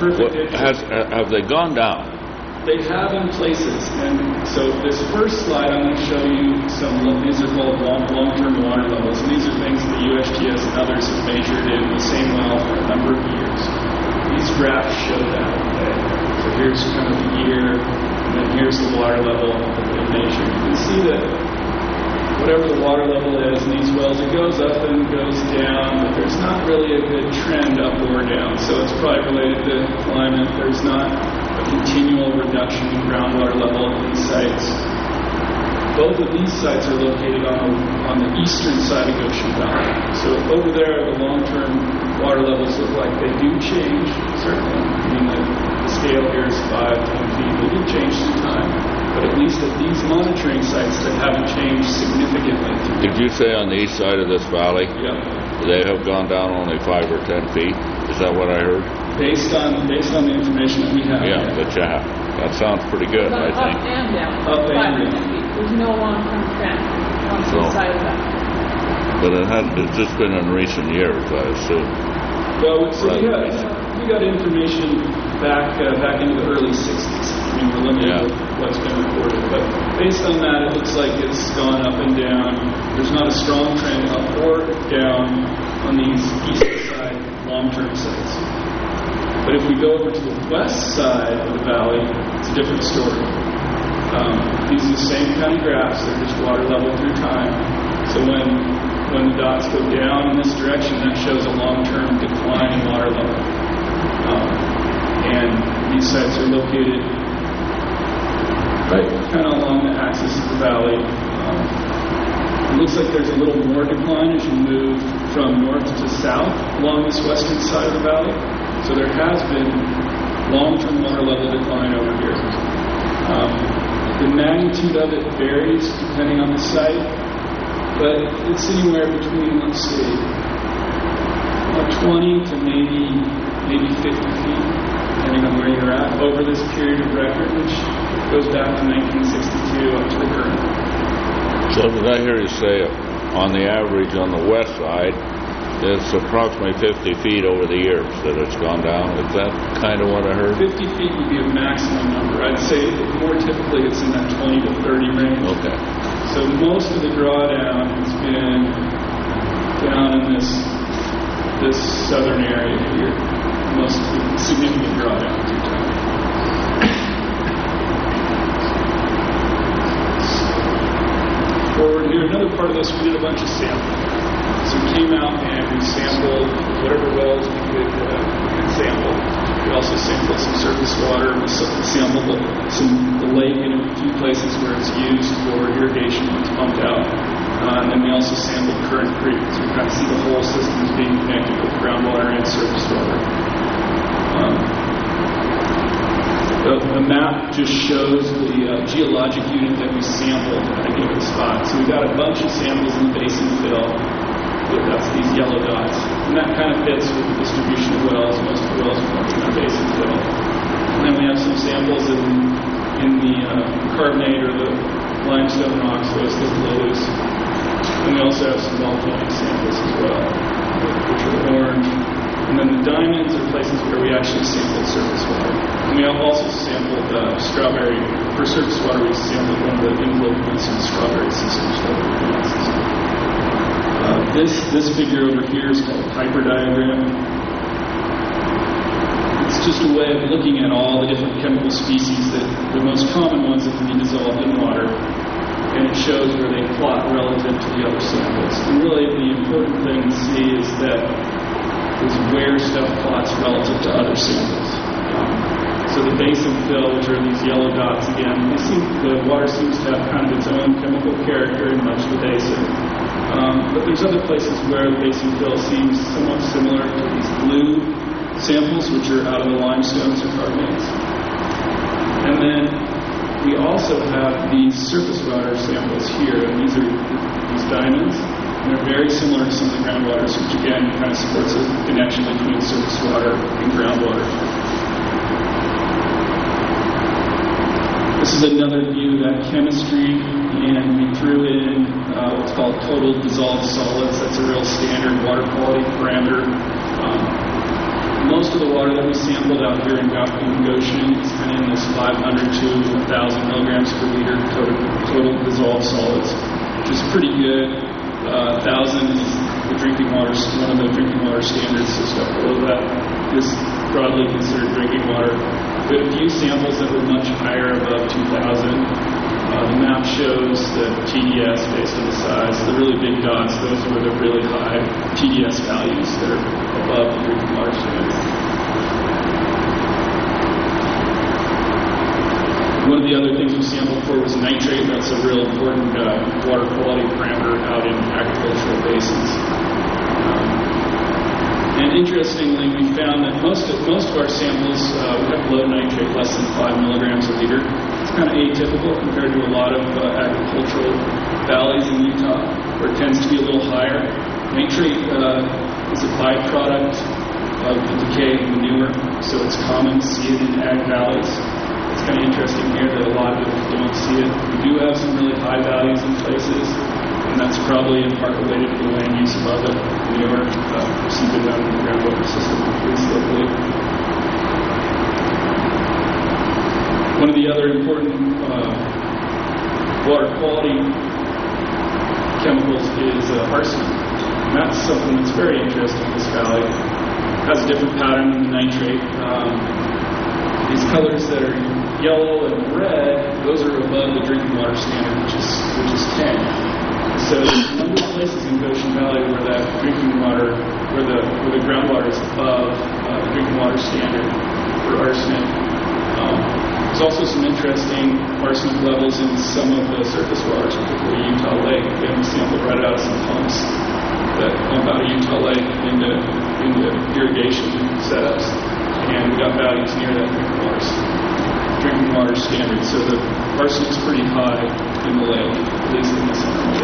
Have they gone down? They have in places, and so this first slide I'm going to show you these are called long-term water levels, and these are things that the USGS and others have measured in the same well for a number of years. These graphs show that, okay? So here's kind of the year, and then here's the water level that they measured. You can see that whatever the water level is in these wells, it goes up and goes down, but there's not really a good trend up or down. So it's probably related to climate. There's not a continual reduction in groundwater level at these sites. Both of these sites are located on the eastern side of Goshen Valley. So over there, the long-term water levels look like they do change, certainly. I mean, the scale here is 5, 10 feet. They do change through time. But at least at these monitoring sites, they haven't changed significantly. Did you say on the east side of this valley? Yeah. They have gone down only 5 or 10 feet? Is that what I heard? Based on the information that we have. Yeah, that you have. That sounds pretty good, I think. Up and down. Up and down. There's no long-term trend on the side of that. But it's just been in recent years, I assume. Well, so we got information back into the early 60s. I mean, we're limited with what's been recorded. But based on that, it looks like it's gone up and down. There's not a strong trend up or down on these east side long-term sites. But if we go over to the west side of the valley, it's a different story. These are the same kind of graphs. They're just water level through time. So when the dots go down in this direction, that shows a long-term decline in water level. And these sites are located right kind of along the axis of the valley. It looks like there's a little more decline as you move from north to south along this western side of the valley. So there has been long-term water level decline over here. The magnitude of it varies depending on the site, but it's anywhere between, let's see, 20 to maybe 50 feet, depending on where you're at, over this period of record, which goes back to 1962 up to the current. So did I hear you say on the average on the west side, it's approximately 50 feet over the years that it's gone down? Is that kind of what I heard? 50 feet would be a maximum number. I'd say more typically it's in that 20 to 30 range. Okay. So most of the drawdown has been down in this southern area here. Most significant drawdown through time. Forward here, another part of this, we did a bunch of sampling. So we came out and we sampled whatever wells we could sample. We also sampled some surface water. We sampled the lake in a few places where it's used for irrigation when it's pumped out. And then we also sampled Current Creek. So we kind of see the whole system as being connected with groundwater and surface water. But The map just shows the geologic unit that we sampled at a given spot. So we got a bunch of samples in the basin fill. That's these yellow dots. And that kind of fits with the distribution of wells. Most of the wells are in our basin fill. And then we have some samples in the carbonate or the limestone rocks, those look loose. And we also have some volcanic samples as well, which are orange. And then the diamonds are places where we actually sampled surface water. And we have also sampled strawberry. For surface water, we sampled one of the inflow points in the strawberry system. This figure over here is called a Kuiper diagram. It's just a way of looking at all the different chemical species, that the most common ones that can be dissolved in water. And it shows where they plot relative to the other samples. And really the important thing to see is where stuff plots relative to other samples. So the basin fill, which are these yellow dots again, the water seems to have kind of its own chemical character in much of the basin. But there's other places where the basin fill seems somewhat similar to these blue samples, which are out of the limestones or carbonates. And then we also have these surface water samples here, and these are these diamonds. And they're very similar to some of the groundwaters, which again kind of supports a connection between surface water and groundwater. This is another view of that chemistry, and we threw in what's called total dissolved solids. That's a real standard water quality parameter. Most of the water that we sampled out here in Goshen is kind of in this 500 to 1,000 milligrams per liter total dissolved solids, which is pretty good. 1,000 is the drinking water, one of the drinking water standards, so stuff below that is broadly considered drinking water. We had a few samples that were much higher, above 2,000. The map shows the TDS based on the size. The really big dots, those were the really high TDS values that are above the drinking water standard. One of the other things we sampled for was nitrate. That's a real important water quality parameter out in agricultural basins. And interestingly, we found that most of our samples we have low nitrate, less than 5 milligrams a liter. It's kind of atypical compared to a lot of agricultural valleys in Utah, where it tends to be a little higher. Nitrate is a byproduct of the decay of manure, so it's common to see it in ag valleys. It's kind of interesting here that a lot of people don't see it. We do have some really high values in places, and that's probably in part related to the land use of other manure seeping down in the groundwater system, at least locally. One of the other important water quality chemicals is arsenic. And that's something that's very interesting in this valley. It has a different pattern than the nitrate. These colors that are yellow and red, those are above the drinking water standard, which is 10. So there's a number of places in Goshen Valley where that drinking water, where the groundwater is above the drinking water standard for arsenic. There's also some interesting arsenic levels in some of the surface waters, particularly Utah Lake. Again, we sampled right out of some pumps that pump out of Utah Lake into irrigation setups, and we got values near that drinking water standard. So the arsenic's pretty high in the lake, at least in this area.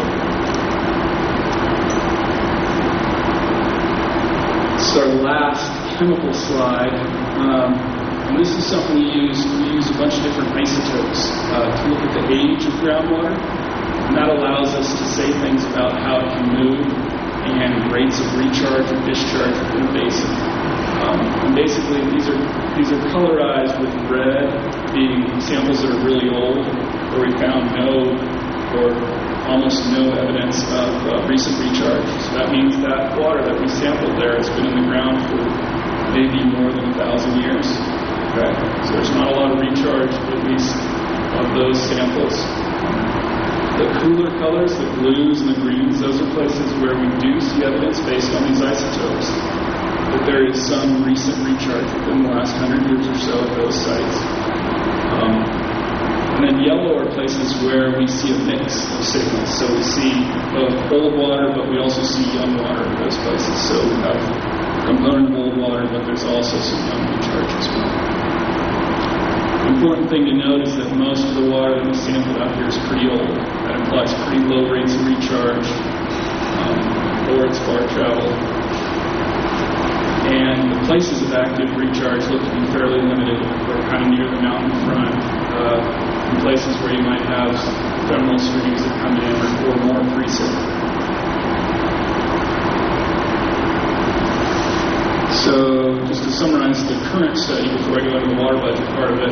This is our last chemical slide. And this is something we use a bunch of different isotopes to look at the age of groundwater. And that allows us to say things about how it can move and rates of recharge or discharge within the basin. And basically, these are colorized with red being samples that are really old, where we found no or almost no evidence of recent recharge. So that means that water that we sampled there has been in the ground for maybe more than 1,000 years. Okay. So there's not a lot of recharge, at least, of those samples. The cooler colors, the blues and the greens, those are places where we do see evidence based on these isotopes that there is some recent recharge within the last 100 years or so at those sites. And then yellow are places where we see a mix of signals. So we see both old water, but we also see young water in those places. So we have a component of old water, but there's also some young recharge as well. And important thing to note is that most of the water that we sampled out here is pretty old. That implies pretty low rates of recharge, or its far travel. And the places of active recharge look to be fairly limited. We're kind of near the mountain front, in places where you might have ephemeral streams that come in or more precip. So, just to summarize the current study before I go into the water budget part of it,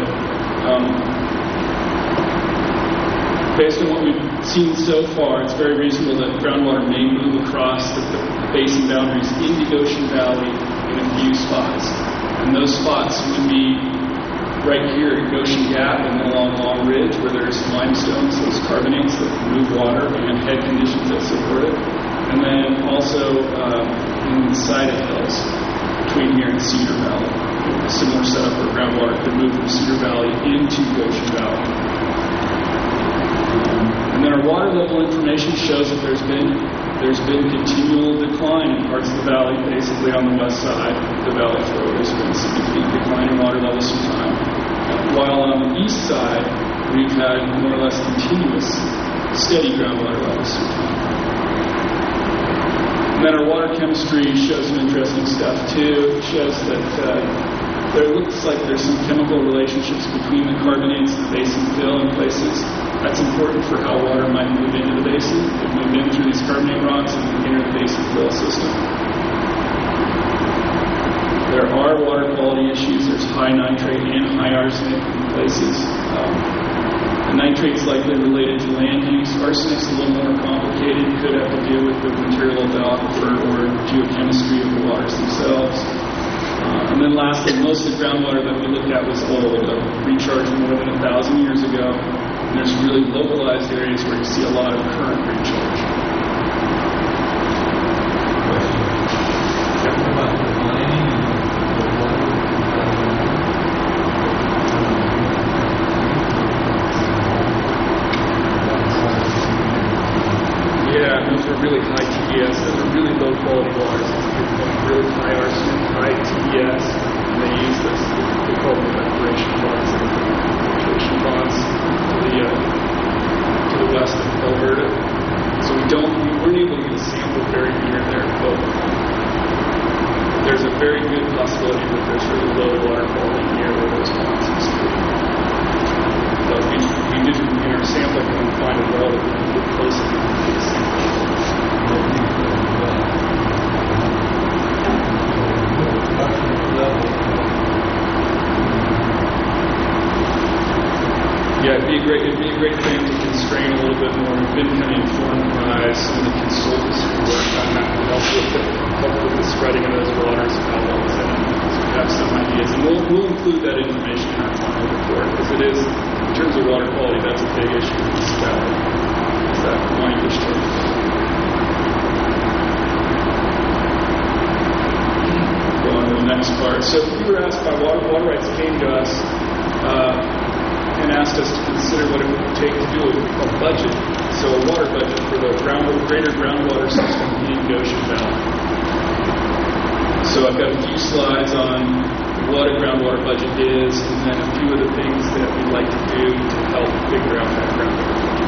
based on what we've seen so far, it's very reasonable that groundwater may move across the basin boundaries into Goshen Valley in a few spots. And those spots would be right here at Goshen Gap and then along Long Ridge, where there's limestones, those carbonates that move water, and head conditions that support it. And then also in the Sida Hills, between here and Cedar Valley. A similar setup where groundwater could move from Cedar Valley into Goshen Valley. And then our water level information shows that there's been continual decline in parts of the valley, basically on the west side of the valley floor. There's been significant decline in water levels through time. While on the east side, we've had more or less continuous, steady groundwater levels through time. And then our water chemistry shows some interesting stuff too. It shows that there looks like there's some chemical relationships between the carbonates and the basin fill in places. That's important for how water might move into the basin. It moved in through these carbonate rocks and enter the basin fill system. There are water quality issues. There's high nitrate and high arsenic in places. The nitrate's likely related to land use. Arsenic's a little more complicated. Could have to do with the material of the aquifer or geochemistry of the waters themselves. And then lastly, most of the groundwater that we looked at was old, recharged more than 1,000 years ago. And there's really localized areas where you see a lot of current recharge. Yeah, those are really high TDS. Those are really low quality waters. Really high arsenic, high TDS. And they use this, they call them evaporation ponds. Filtration ponds to the west of Alberta. So we weren't able to get a sample very near there, but there's a very good possibility that there's really low water quality near where those ponds used to be. But we did, in our sampling, we didn't find a well that we could get close enough to get a sample. Yeah, it'd be a great thing to constrain a little bit more. We've been kind of informed by some of the consultants who work on that to help with the spreading of those waters and how well it's in it. So we have some ideas, and we'll include that information in our final report, because it is, in terms of water quality, that's a big issue in this valley. Is that line discharge? Go on to the next part. So we were asked by water rights came to us. And asked us to consider what it would take to do a budget, so a water budget for the greater groundwater system in Goshen Valley. So I've got a few slides on what a groundwater budget is, and then a few of the things that we'd like to do to help figure out that groundwater budget.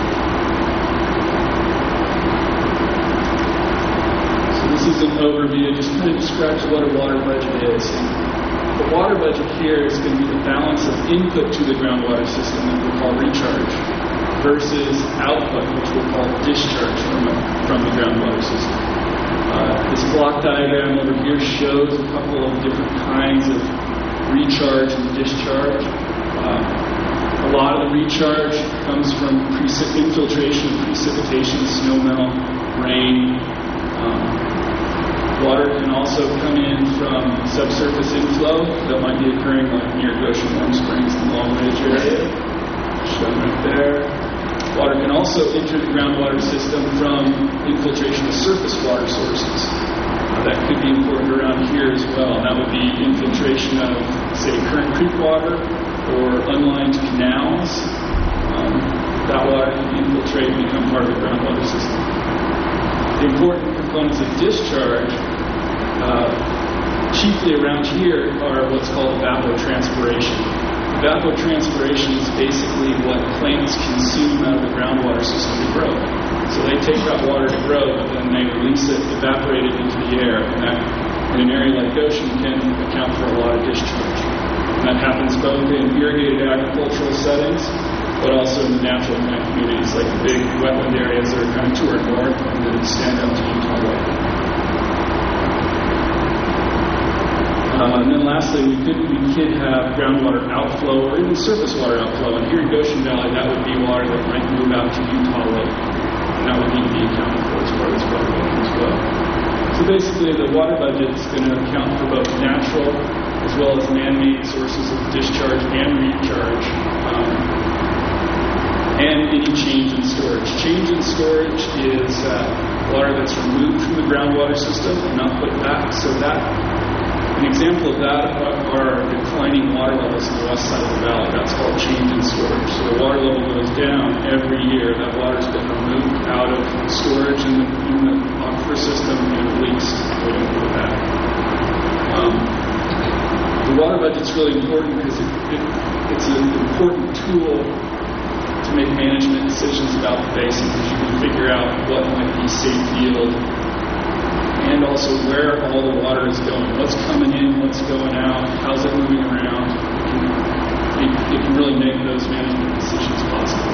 So this is an overview, just kind of describes what a water budget is. The water budget here is going to be the balance of input to the groundwater system that we'll call recharge versus output, which we'll call discharge from the groundwater system. This block diagram over here shows a couple of different kinds of recharge and discharge. A lot of the recharge comes from infiltration, precipitation, snowmelt, rain. Water can also come in from subsurface inflow that might be occurring like near Goshen Warm Springs and Long Ridge area, shown right there. Water can also enter the groundwater system from infiltration of surface water sources. That could be important around here as well. That would be infiltration of, say, current creek water or unlined canals. That water can infiltrate and become part of the groundwater system. The important components of discharge, chiefly around here, are what's called evapotranspiration. Evapotranspiration is basically what plants consume out of the groundwater system to grow. So they take that water to grow, but then they release it, evaporate it into the air, and that, in an area like Goshen, can account for a lot of discharge. And that happens both in irrigated agricultural settings, but also in the natural plant communities, like the big wetland areas that are kind of to our north and that extend up to Utah Lake. And then lastly, we could have groundwater outflow or even surface water outflow. And here in Goshen Valley, that would be water that might move out to Utah Lake. And that would need to be accounted for as part of this water budget as well. So basically, the water budget is going to account for both natural as well as man-made sources of discharge and recharge, and any change in storage. Change in storage is water that's removed from the groundwater system and not put back. So that an example of that are declining water levels in the west side of the valley. That's called change in storage. So the water level goes down every year. That water's been removed out of storage in the aquifer system and released. We don't go back. The water budget's really important because it's an important tool to make management decisions about the basin, because you can figure out what might be safe yield and also where all the water is going. What's coming in, what's going out, how's it moving around. You can really make those management decisions possible.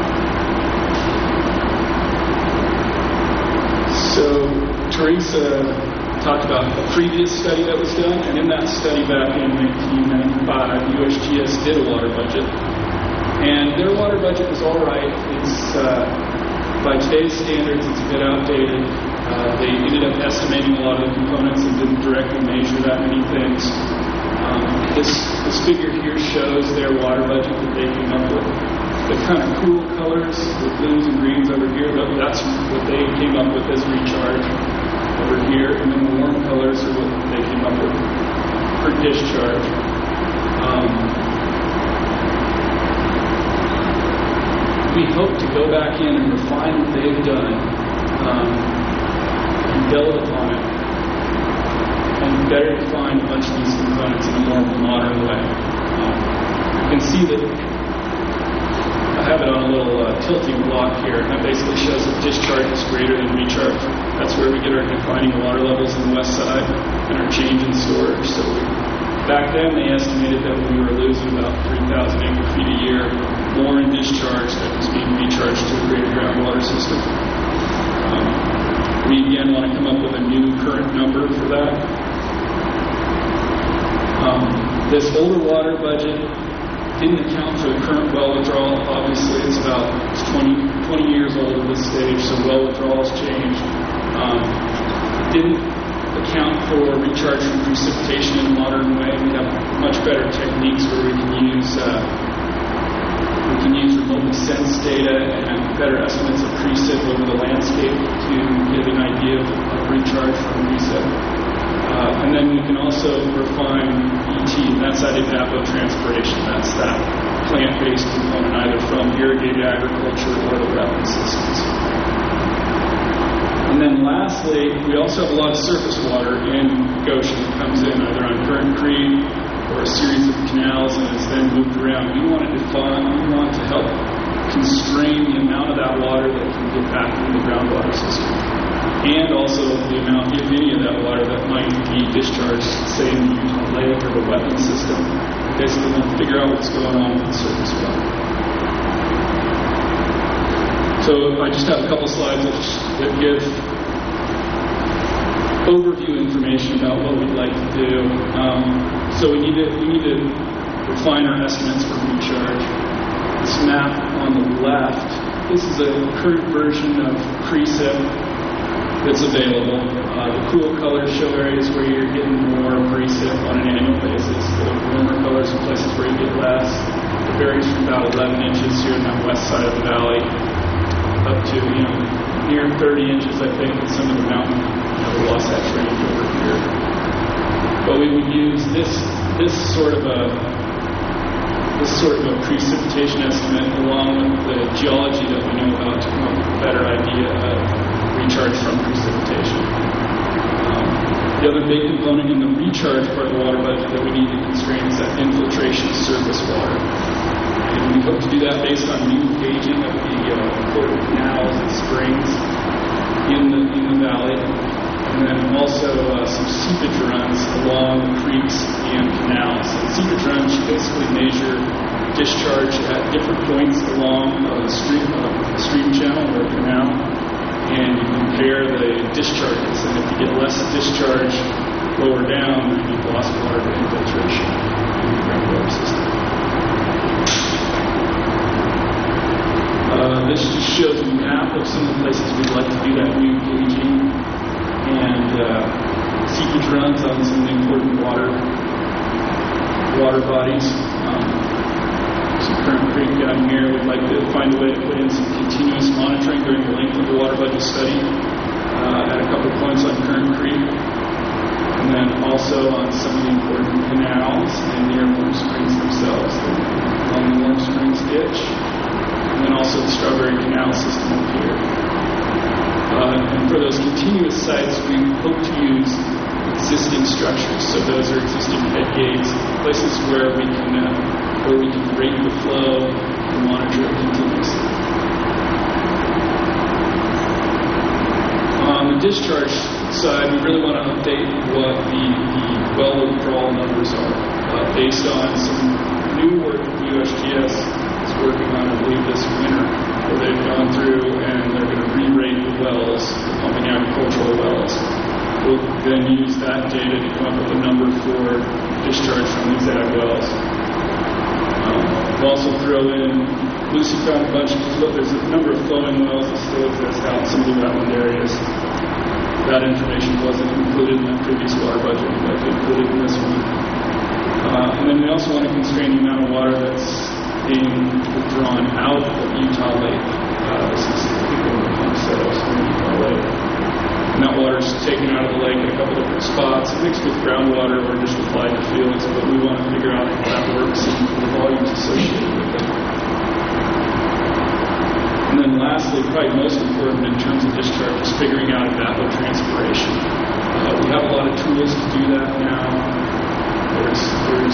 So Teresa talked about a previous study that was done, and in that study back in 1995, USGS did a water budget. And their water budget was all right. It's, by today's standards, it's a bit outdated. They ended up estimating a lot of the components and didn't directly measure that many things. This figure here shows their water budget that they came up with. The kind of cool colors, the blues and greens over here, that's what they came up with as recharge over here. And then the warm colors are what they came up with for discharge. We hope to go back in and refine what they've done and build upon it and better define a bunch of these components in a more modern way. You can see that I have it on a little tilting block here, and that basically shows that discharge is greater than recharge. That's where we get our declining water levels on the west side and our change in storage. So back then they estimated that we were losing about 3,000 acre-feet a year more in discharge that was being recharged to the greater groundwater system. We again want to come up with a new current number for that. This older water budget didn't account for the current well withdrawal. Obviously, it's 20 years old at this stage, so well withdrawal has changed. Didn't account for recharge from precipitation in a modern way. We have much better techniques where we can use remotely sensed data and better estimates of precip over the landscape to give an idea of recharge from precip. And then we can also refine ET, and that's that evapotranspiration. That's that plant-based component, either from irrigated agriculture or the wetland systems. And then lastly, we also have a lot of surface water in Goshen that comes in either on Current Creek or a series of canals and is then moved around. We want to help constrain the amount of that water that can get back into the groundwater system, and also the amount, if any, of that water that might be discharged, say, in the Utah Lake or the wetland system. Basically, we want to figure out what's going on with the surface water. So I just have a couple slides that give overview information about what we'd like to do. So we need to refine our estimates for recharge. This map on the left, this is a current version of precip that's available. The cool colors show areas where you're getting more precip on an annual basis. The warmer colors are places where you get less. It varies from about 11 inches here in that west side of the valley up to, near 30 inches, I think, in some of the mountain, the Wasatch Range over here. But we would use this sort of a precipitation estimate along with the geology that we know about to come up with a better idea of recharge from precipitation. The other big component in the recharge part of the water budget that we need to constrain is that infiltration of surface water. And we hope to do that based on new gauging of the important canals and springs in the valley. And then also some seepage runs along creeks and canals. And seepage runs basically measure discharge at different points along a stream channel or a canal. And you compare the discharges, and if you get less discharge lower down, then you've lost water to infiltration in the groundwater system. This just shows a map of some of the places we'd like to do that new gauging and seepage runs on some of the important water bodies. Current Creek down here, we'd like to find a way to put in some continuous monitoring during the length of the water budget study at a couple of points on Current Creek, and then also on some of the important canals and near Warm Springs themselves, along the Warm Springs ditch, and then also the Strawberry Canal system up here. And for those continuous sites, we hope to use existing structures. So those are existing head gates, places where we can rate the flow and monitor it continuously. On the discharge side, we really want to update what the well withdrawal numbers are based on some new work that USGS is working on, I believe, this winter, where they've gone through and they're going to re-rate the wells, the pumping agricultural wells. We'll then use that data to come up with a number for discharge from these ag wells. We'll also throw in, Lucy found a bunch of, there's a number of flowing wells that still exist out in some of the wetland areas. That information wasn't included in the previous water budget, but included in this one. And then we also want to constrain the amount of water that's being withdrawn out of Utah Lake. This is people in the pump setups from Utah Lake. And that water is taken out of the lake in a couple different spots, mixed with groundwater or just applied to fields, but we want to figure out how that works and the volumes associated with it. And then lastly, probably most important in terms of discharge, is figuring out evapotranspiration. We have a lot of tools to do that now. There's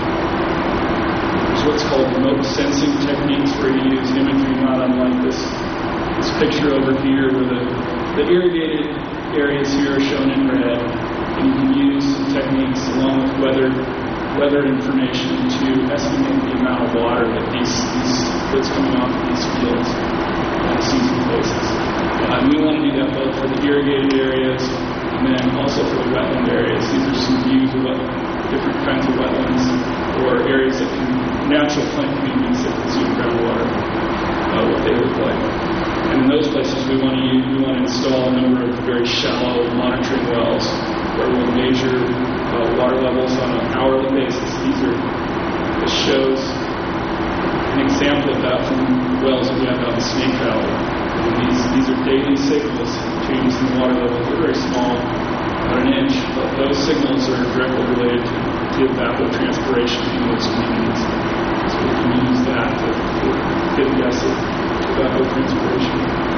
what's called remote sensing techniques where you use imagery not unlike this picture over here where the irrigated areas here are shown in red, and you can use some techniques along with weather information to estimate the amount of water that's coming off of these fields on a seasonal basis. And we want to do that both for the irrigated areas and then also for the wetland areas. These are some views of what different kinds of wetlands or areas that can, natural plant communities that consume groundwater, what they look like. And in those places, we want to install a number of very shallow monitoring wells where we'll measure water levels on an hourly basis. This shows an example of that from wells that we have out in Snake Valley. And these are daily signals, changes in the water level. They're very small, about an inch, but those signals are directly related to evapotranspiration in those communities. So we can use that to get a guess at evapotranspiration.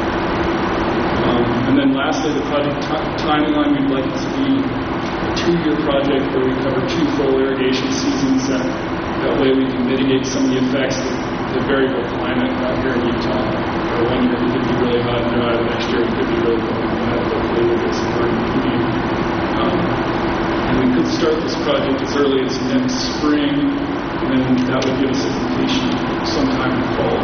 And then lastly, the project timeline, we'd like it to be a 2-year project where we cover 2 full irrigation seasons. That way we can mitigate some of the effects of the variable climate out here in Utah. One year we could be really hot and dry, the next year we could be really cold and wet. Hopefully we'll get some burn heating. And we could start this project as early as next spring, and then that would give us a completion sometime in the fall.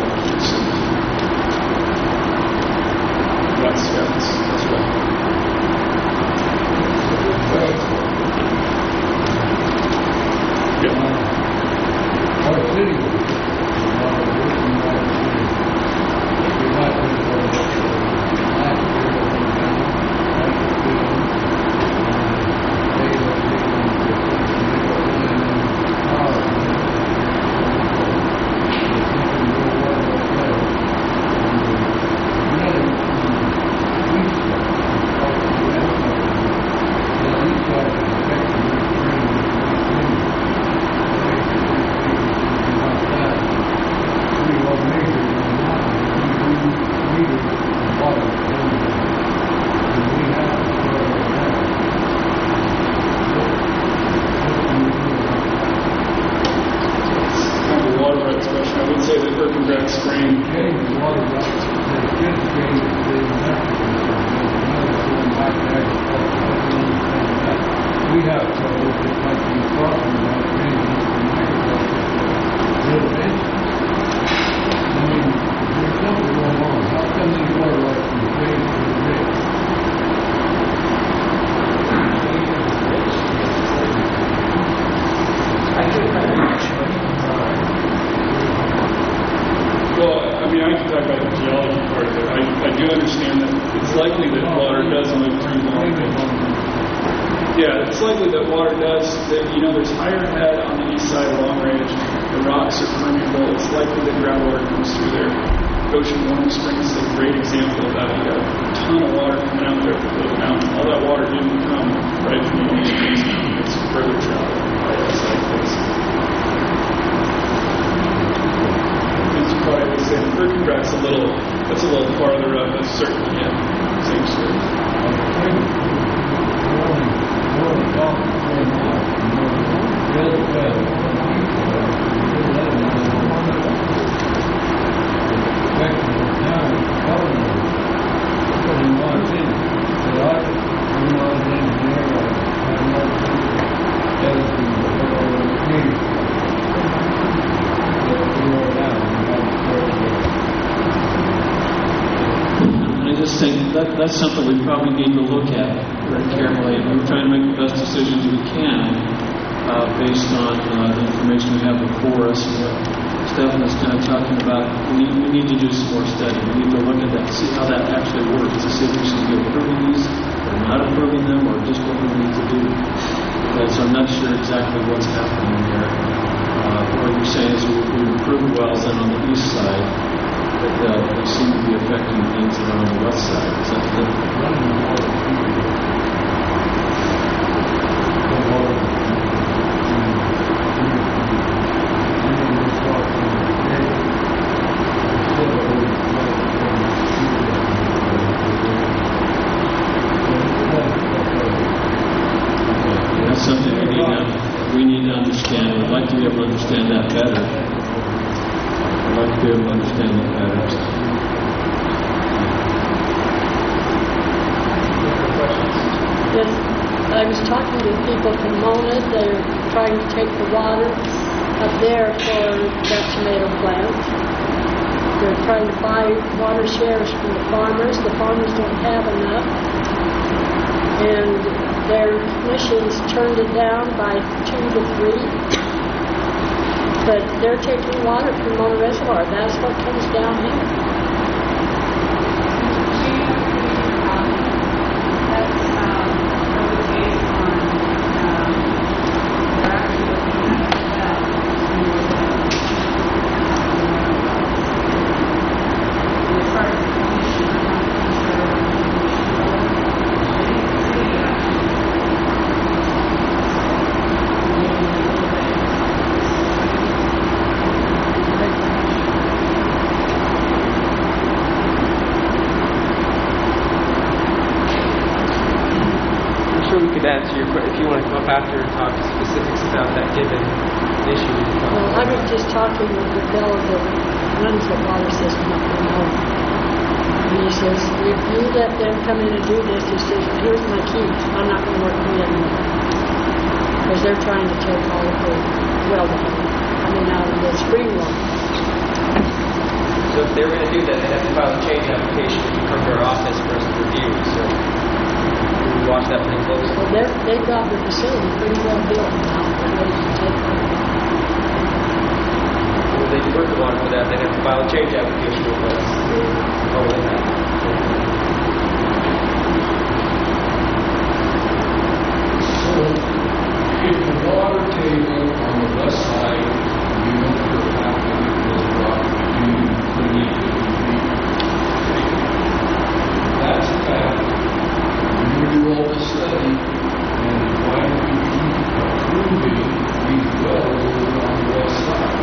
That's right. Yeah. Our city spring. Change the water rights, they should change the mechanism. Going back to agriculture, we have trouble just like you talking about changing from agriculture to residential. I mean, there's something going on. How come these water rights can change to the rich? Well, I mean, I can talk about the geology part of it. I do understand that it's likely that water does move through Long Range. Yeah, it's likely that water does, there's higher head on the east side of Long Range. The rocks are permeable. It's likely that groundwater comes through there. Goshen Warm Springs is a great example of that. You got a ton of water coming out there from the mountain. All that water didn't come right from the Warm Springs. It's further traveled by that side place. Probably the same. Birkenbrack's that's a little farther up, but certainly, yeah, same story. I just think that's something we probably need to look at very carefully. And we're trying to make the best decisions we can based on the information we have before us. Stephen is kind of talking about we need to do some more study. We need to look at that, see how that actually works, to see if we should be approving these or not approving them, or just what we need to do. Because I'm not sure exactly what's happening there. What you're saying is we approve wells then on the east side, but they seem to be affecting things that are on the west side. Is that the That's something we need to understand. We'd like to be able to understand that better. I'd like to be able to understand that better. Yes, I was talking to people from Mona. They're trying to take the water up there for that tomato plant. They're trying to buy water shares from the farmers. The farmers don't have enough. And their commissions turned it down by 2 to 3. But they're taking water from Mona Reservoir. That's what comes down here. Answer your question if you want to come up after and talk specifics about that given issue. Well, I was just talking with the fellow that runs the water system up in Mona. And he says, if you let them come in and do this, he says, here's my keys. I'm not going to work for you anymore. Because they're trying to take all of the well water. I mean, out of the spring water. So if they were going to do that, they'd have to file a change application to come to our office for us to review. So we watch that pretty closely. Well, they've got the facility pretty well built now. They're ready to take it. Well, they convert the water for that, they'd have to file a change application with us. Oh, they have. So, if the water table on the west side, you know for a fact that it was brought to 28 feet. That's a fact. You do all the study, and why do we keep approving these wells over on the west side?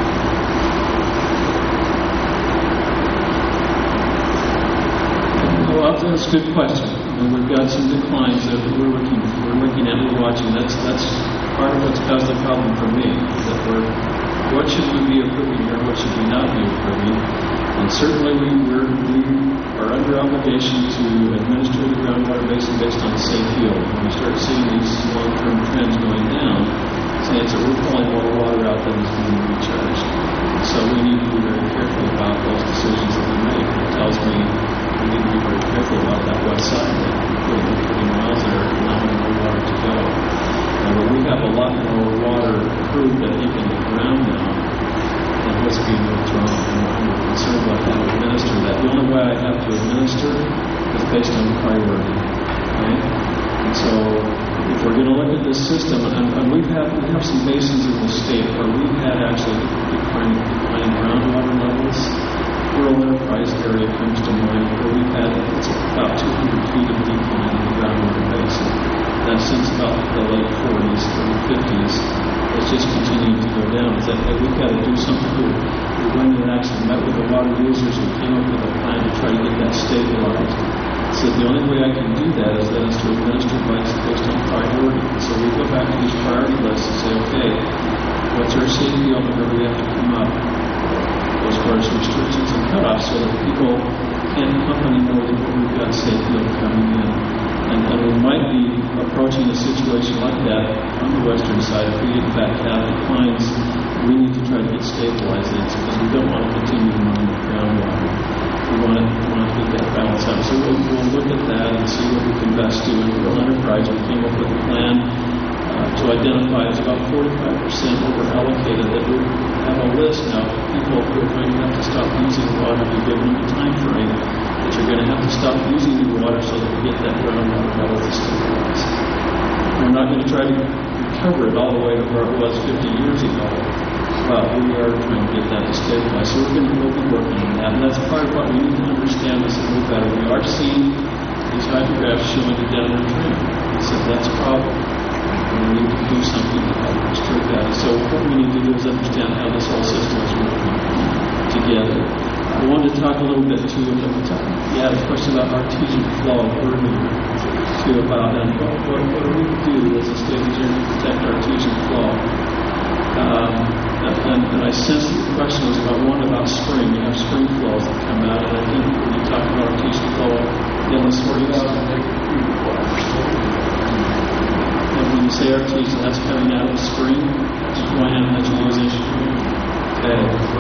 Well, that's a good question. And we've got some declines that we're looking at, we're watching. That's part of what's caused the problem for me. Is that what should we be approving here? What should we not be approving? Kirby. And certainly we are under obligation to administer the groundwater basin based on safe yield. When we start seeing these long-term trends going down, saying that we're pulling more water out than is being recharged. So we need to be very careful about those decisions that we make. It tells me we need to be very careful about that west side that we're putting wells that are allowing more water to go. But we have a lot more water approved that hit in the ground now than what's being withdrawn. And we're concerned about how to administer that. The only way I have to administer is based on priority. Right? And so if we're going to look at this system, and we have some basins in the state where we've had actually declining groundwater levels. Rural enterprise area comes to mind where we've had it's about 200 feet of decline in the groundwater basin. That's since about the late 40s, early 50s. It's just continued to go down. It's that, hey, we've got to do something here. We went and actually met with the water users and came up with a plan to try to get that stabilized. So the only way I can do that is to administer based on priority. So we go back to these priority lists and say, okay, what's our safety yield where we have to come up as far as restrictions and cutoffs so that people can't pump any more than what we've got safe yield coming in. And we might be approaching a situation like that on the western side. If we in fact have declines, we need to try to get stabilized because we don't want to continue to mine the groundwater. We want to get that balance out. So we'll look at that and see what we can best do. In Rural Enterprise, we came up with a plan to identify it's about 45% over allocated that we have a list now of people who are going to have to stop using water to give them a time frame that you're going to have to stop using the water so that we get that groundwater level to stabilize. We're not going to try to recover it all the way to where it was 50 years ago, but we are trying to get that to stabilize. So we'll be working on that, and that's part of what we need to understand this a little better. We are seeing these hydrographs showing a downward trend. So that's a problem. We need to do something to help restrict that. So what we need to do is understand how this whole system is working together. I wanted to talk a little bit too about you had a question about artesian flow earlier too about and what do we do as a state of Missouri to protect artesian flow? And I sense that the question was about spring. You have spring flows that come out, and I think when you talk about artesian flow, Dennis, where you and when you say artesian, that's coming out of the spring, land that you're using. Okay.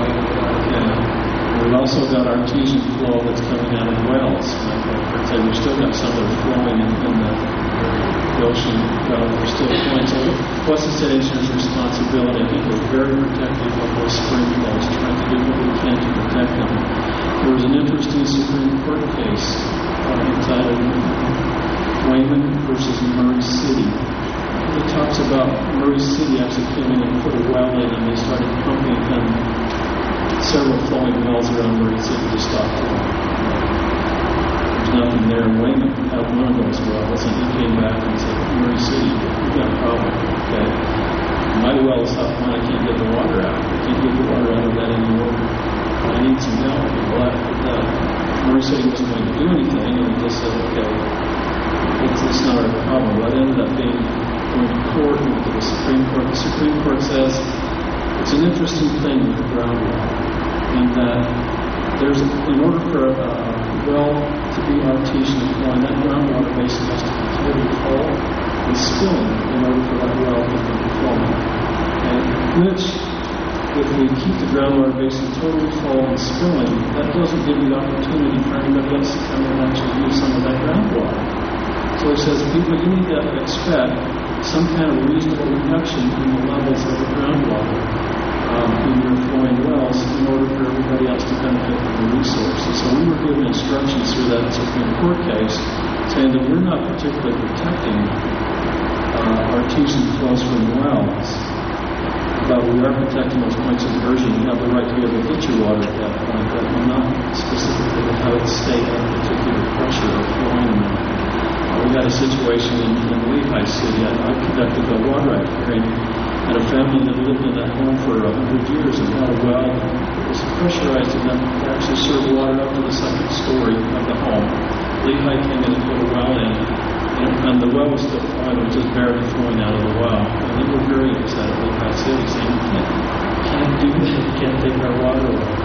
We've also got artesian flow that's coming out of wells. Like I said, we've still got some that are flowing in the ocean. We're still flowing. So what's the state agency's responsibility? I think we're very protective of those spring flows, trying to do what we can to protect them. There was an interesting Supreme Court case entitled Wayman versus Murray City. It talks about Murray City actually came in and put a well in, and they started pumping, and several flowing wells around Murray City to stop flowing. There's nothing there. And Wayman had one of those wells, and he came back and said, Murray City, we've got a problem. Okay, my well is up, and I can't get the water out. I can't get the water out of that anymore. I need some help. Well, Murray City wasn't going to do anything, and he just said, okay, it's not our problem. What ended up being going to court and to the Supreme Court. The Supreme Court says it's an interesting thing with the groundwater, in that in order for a well to be artesian flowing, that groundwater basin has to be totally full and spilling in order for that well to be flowing. Okay? Which, if we keep the groundwater basin totally full and spilling, that doesn't give the opportunity for anybody else to come in and actually use some of that groundwater. So it says, people, you need to expect some kind of reasonable reduction in the levels of the groundwater in your flowing wells in order for everybody else to benefit from the resources. So we were given instructions through that Supreme Court case saying that we're not particularly protecting artesian flows from wells, but we are protecting those points of diversion. You have the right to be able to get your water at that point, but we're not specifically how it stay at a particular pressure or flowing amount. We had a situation in Lehigh City. I conducted a water act hearing, and a family that lived in that home for 100 years and had a well that was pressurized enough to actually serve water up to the second story of the home. Lehigh came in and put a well in, and the well was still flowing. It was just barely flowing out of the well. And they were very upset at Lehigh City, saying, you can't do that. You can't take our water away. We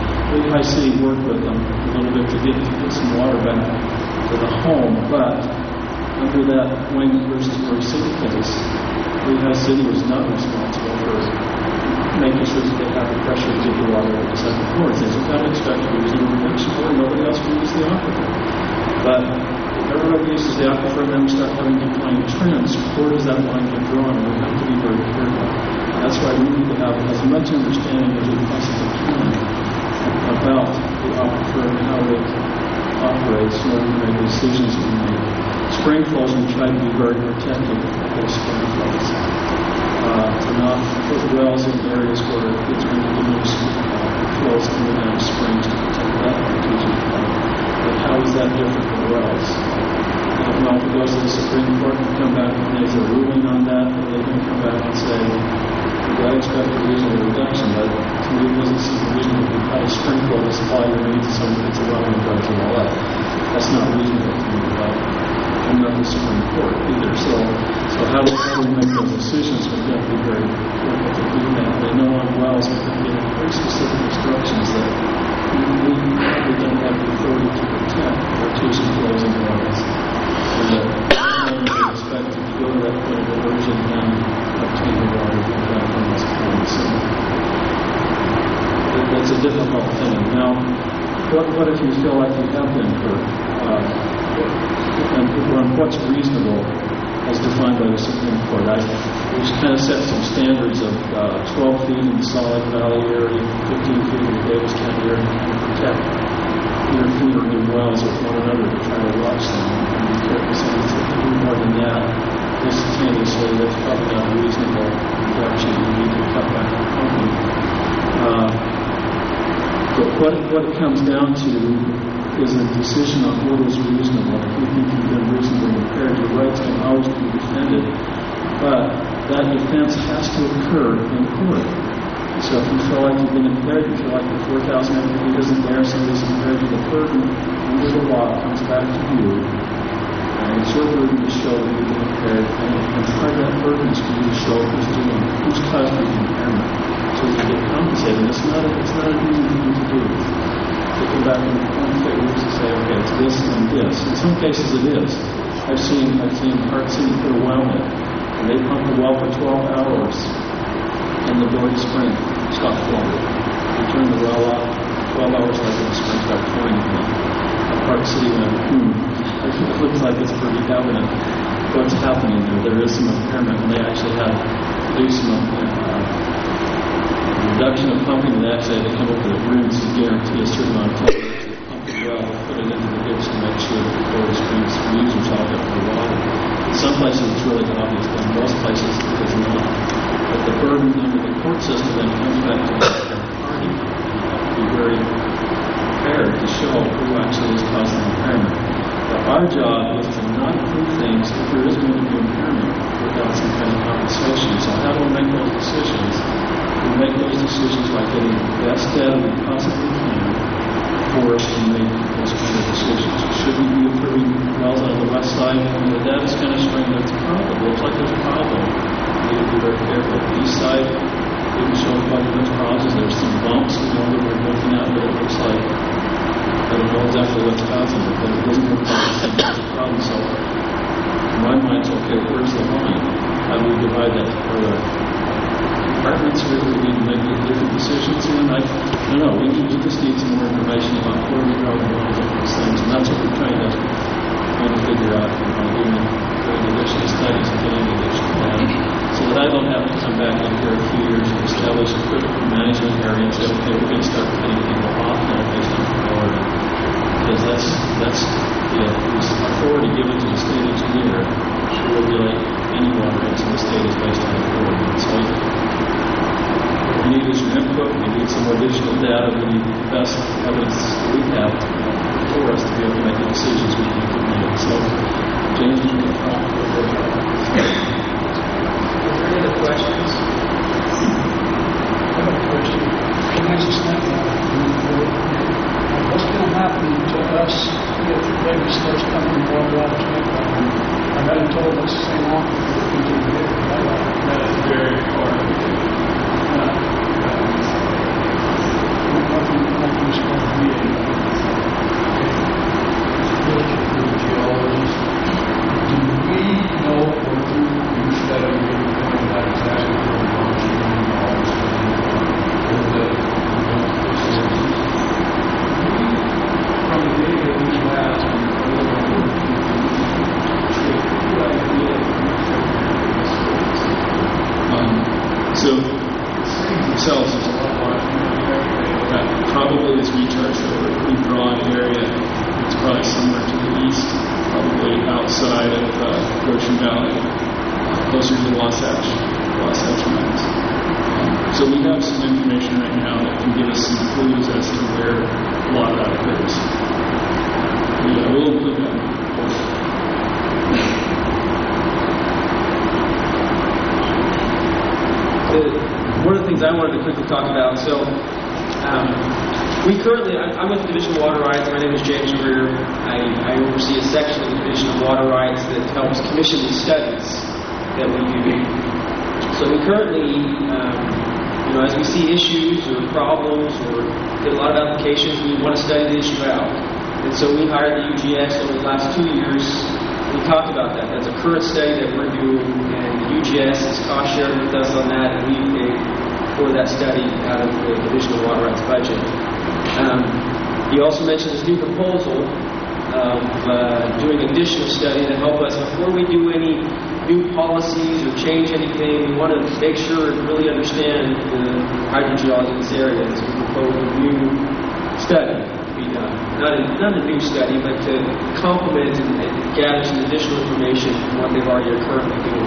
High City worked with them a little bit to get some water back to the home, but under that Wayne versus Murray City case, Lehigh City was not responsible for making sure that they have the pressure to get the water over the second floor. It says you've got to expect a reasonable reduction, or nobody else can use the aquifer. But if everybody uses the aquifer and then we start having declining trends, where does that line get drawn? And we have to be very careful. That's why we need to have as much understanding as we possibly can about the aquifer and how it operates in order to make decisions we make. Spring flows, we try to be very protective of those spring flows. To not put wells in areas where it's going to diminish flows coming down of springs to protect that strategic flow. But how is that different from wells? Well, if it goes to the Supreme Court and come back and there's a ruling on that, and they can come back and say, we've got to expect a reasonable reduction, but to me it doesn't seem reasonable to have a spring flow to supply your needs to someone that's a well and drives it all up. That's not reasonable to me, but I'm not the Supreme Court either. So how do we make those decisions? We've got to be very careful to do that. They know on wells we've been given very specific instructions that we don't have the authority to protect artesian flows in wells. And that we expect to go to that point of diversion and obtain the water from this point. So that's a difficult thing. Now, what if you feel like you have been hurt? And what's reasonable as defined by the Supreme Court? We kind of set some standards of 12 feet in the Solid Valley area, 15 feet in the Davis County area, to protect interfering in wells with one another to try to watch them and be careful. So if you do more than that, instantaneously, that's probably not a reasonable reduction. You need to cut back the pumping. But what it comes down to is a decision on what is reasonable. If you think you've been reasonably impaired, your rights can always be defended, but that defense has to occur in court. So if you feel like you've been impaired, you feel like the 4,000 MPD isn't there, somebody's impaired, the burden under the law comes back to you, and it's your burden to show that you've been impaired, and part of that burden is for you to show who's caused the impairment, so you get compensated. It's not an easy thing to do. To come back and point figures and say, okay, it's this and this. In some cases it is. I've seen Park City put a well in, and they pumped the well for 12 hours, and the Doherty Spring stopped flowing. They turned the well off, 12 hours later the spring started flowing again. And Park City went, it looks like it's pretty evident what's happening there. There is some impairment, and they actually had to do some reduction of pumping, and they actually had to come up with agreements to guarantee a certain amount of time to pump the well, put it into the ditch to make sure that the Doherty Springs users all get their water. In some places it's really obvious, but in most places it is not. But the burden under the court system then comes back to the party, and you have to be very prepared to show who actually is causing the impairment. But our job is to not do things if there is going to be impairment without some kind of compensation. So how do we make those decisions? We make those decisions by getting the best data we possibly can for us to make those kind of decisions. Should we be approving wells on the west side? When the data's kind of showing there's a problem. It looks like there's a problem. We need to be very careful. The east side didn't show quite as much problems. There's some bumps that we're looking at, but it looks like I don't know exactly what's causing it, but it doesn't look like it's a problem. So in my mind, it's okay, where's the line? How do we divide that further? Departments where we need to make different decisions in. I don't know. We just need some more information about where we go and all those things, and that's what we're trying to figure out. Doing additional studies and getting additional data, so that I don't have to come back in here a few years and establish a critical management area and say, okay, we're going to start cutting people off now based on priority, because that's the authority given to the state engineer to regulate any water rights in the state is based on authority. So we need is your input, we need some additional data, we need the best evidence we have for us to be able to make the decisions we need to make. So, James, you can talk a little bit about that. Are there any other questions? I have a question. Can I just think what's going to happen to us if Davis starts coming water out of Champlain? I've been told it's the same offer for the That is very hard. Nothing is going to Valley, closer to the Wasatch Mountains. So we have some information right now that can give us some clues as to where a lot of that occurs. Yeah, we'll include that. One of the things I wanted to quickly talk about, so we currently, I'm with the Division of Water Rights. My name is James Greer. I oversee a section of the Division of Water Rights that helps commission these studies that we do. So we currently, as we see issues or problems or get a lot of applications, we want to study the issue out. And so we hired the UGS over the last 2 years. We talked about that. That's a current study that we're doing, and the UGS is cost sharing with us on that, and we pay for that study out of the Division of Water Rights budget. He also mentioned this new proposal of doing additional study to help us before we do any new policies or change anything. We want to make sure and really understand the hydrogeology in this area. So we propose a new study to be done. Not a new study, but to complement and gather some additional information from what they've already are currently doing.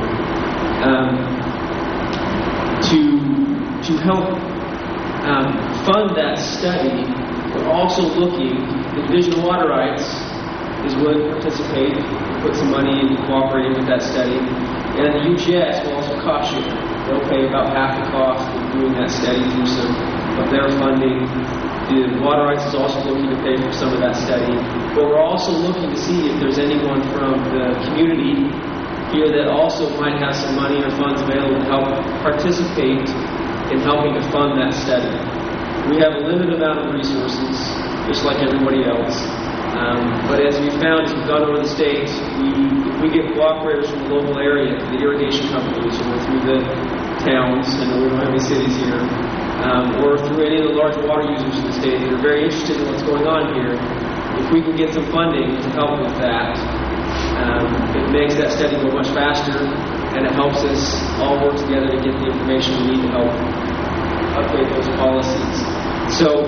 To help fund that study, we're also looking, the Division of Water Rights is willing to participate, put some money in cooperating with that study, and the UGS will also cost share. They'll pay about half the cost of doing that study through some of their funding. The Water Rights is also looking to pay for some of that study, but we're also looking to see if there's anyone from the community here that also might have some money or funds available to help participate in helping to fund that study. We have a limited amount of resources, just like everybody else. But as we found, as we've gone over the state, if we get cooperators from the local area, the irrigation companies, or through the towns, and we don't have any cities here, or through any of the large water users in the state that are very interested in what's going on here, if we can get some funding to help with that, it makes that study go much faster, and it helps us all work together to get the information we need to help update those policies. So,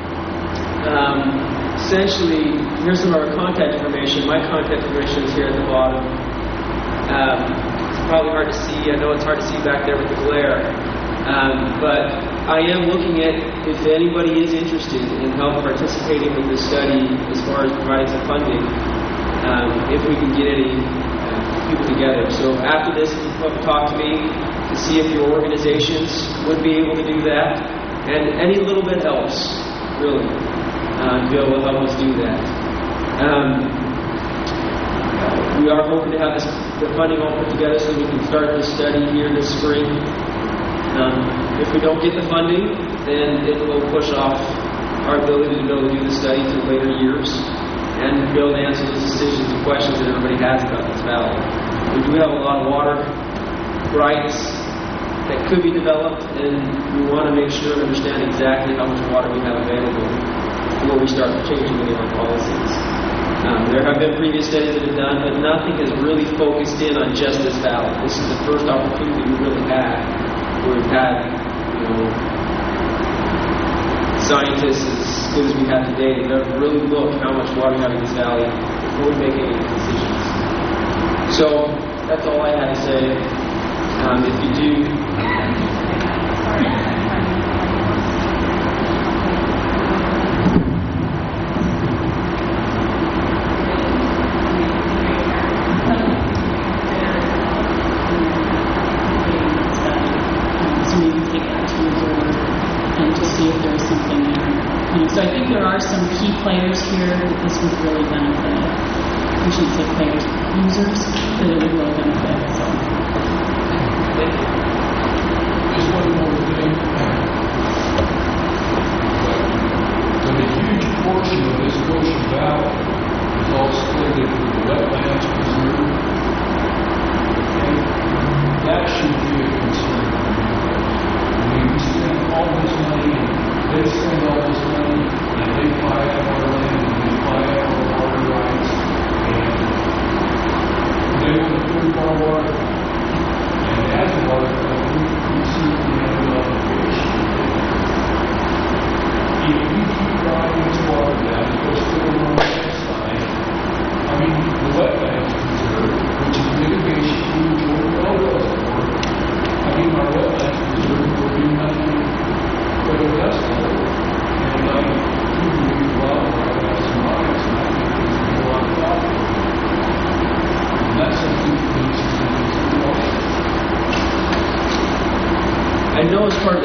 essentially, here's some of our contact information. My contact information is here at the bottom. It's probably hard to see. I know it's hard to see back there with the glare. But I am looking at if anybody is interested in help participating with this study as far as providing some funding, if we can get any people together. So after this, you can talk to me to see if your organizations would be able to do that. And any little bit helps, really, to be able to help us do that. We are hoping to have the funding all put together so we can start this study here this spring. If we don't get the funding, then it will push off our ability to be able to do the study to later years and be able to answer those decisions and questions that everybody has about this valley. We do have a lot of water rights that could be developed, and we want to make sure and understand exactly how much water we have available before we start changing any of our policies. There have been previous studies that have done, but nothing has really focused in on just this valley. This is the first opportunity we really had where we've had, scientists as good as we have today to really look how much water we have in this valley before we make any decisions. So that's all I had to say. If you do. So maybe take that to the board and to see if there's something there. So I think there are some key players here that this would really benefit. We should say players, users that it would really benefit. So. Just one more thing. But a huge portion of this Goshen Valley is all slated for the wetlands preserve. Okay? That should be a concern. I mean, we spend all this money, and they spend all this money, and they buy up our land, and they buy up our water rights, and they want to prove our water. And as a water company, we certainly have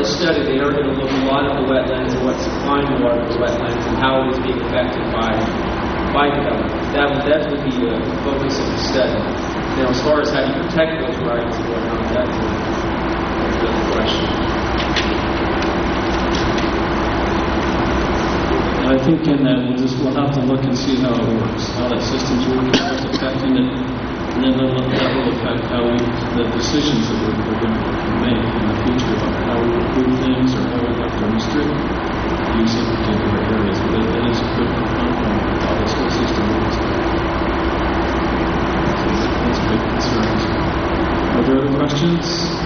study, they are going to look a lot at the wetlands and what's supplying the water to the wetlands and how it is being affected by development. That will definitely be the focus of the study. Now, as far as how you protect those rights and whatnot, that's another question. I think in that we'll have to look and see how it works, how that system's working, what's affecting it, and then that will affect how the decisions that we're going to make in the future about how we approve things or how we have to restrict use in particular areas. But it is a critical component of how this whole system works. That's a big concern. Are there other questions?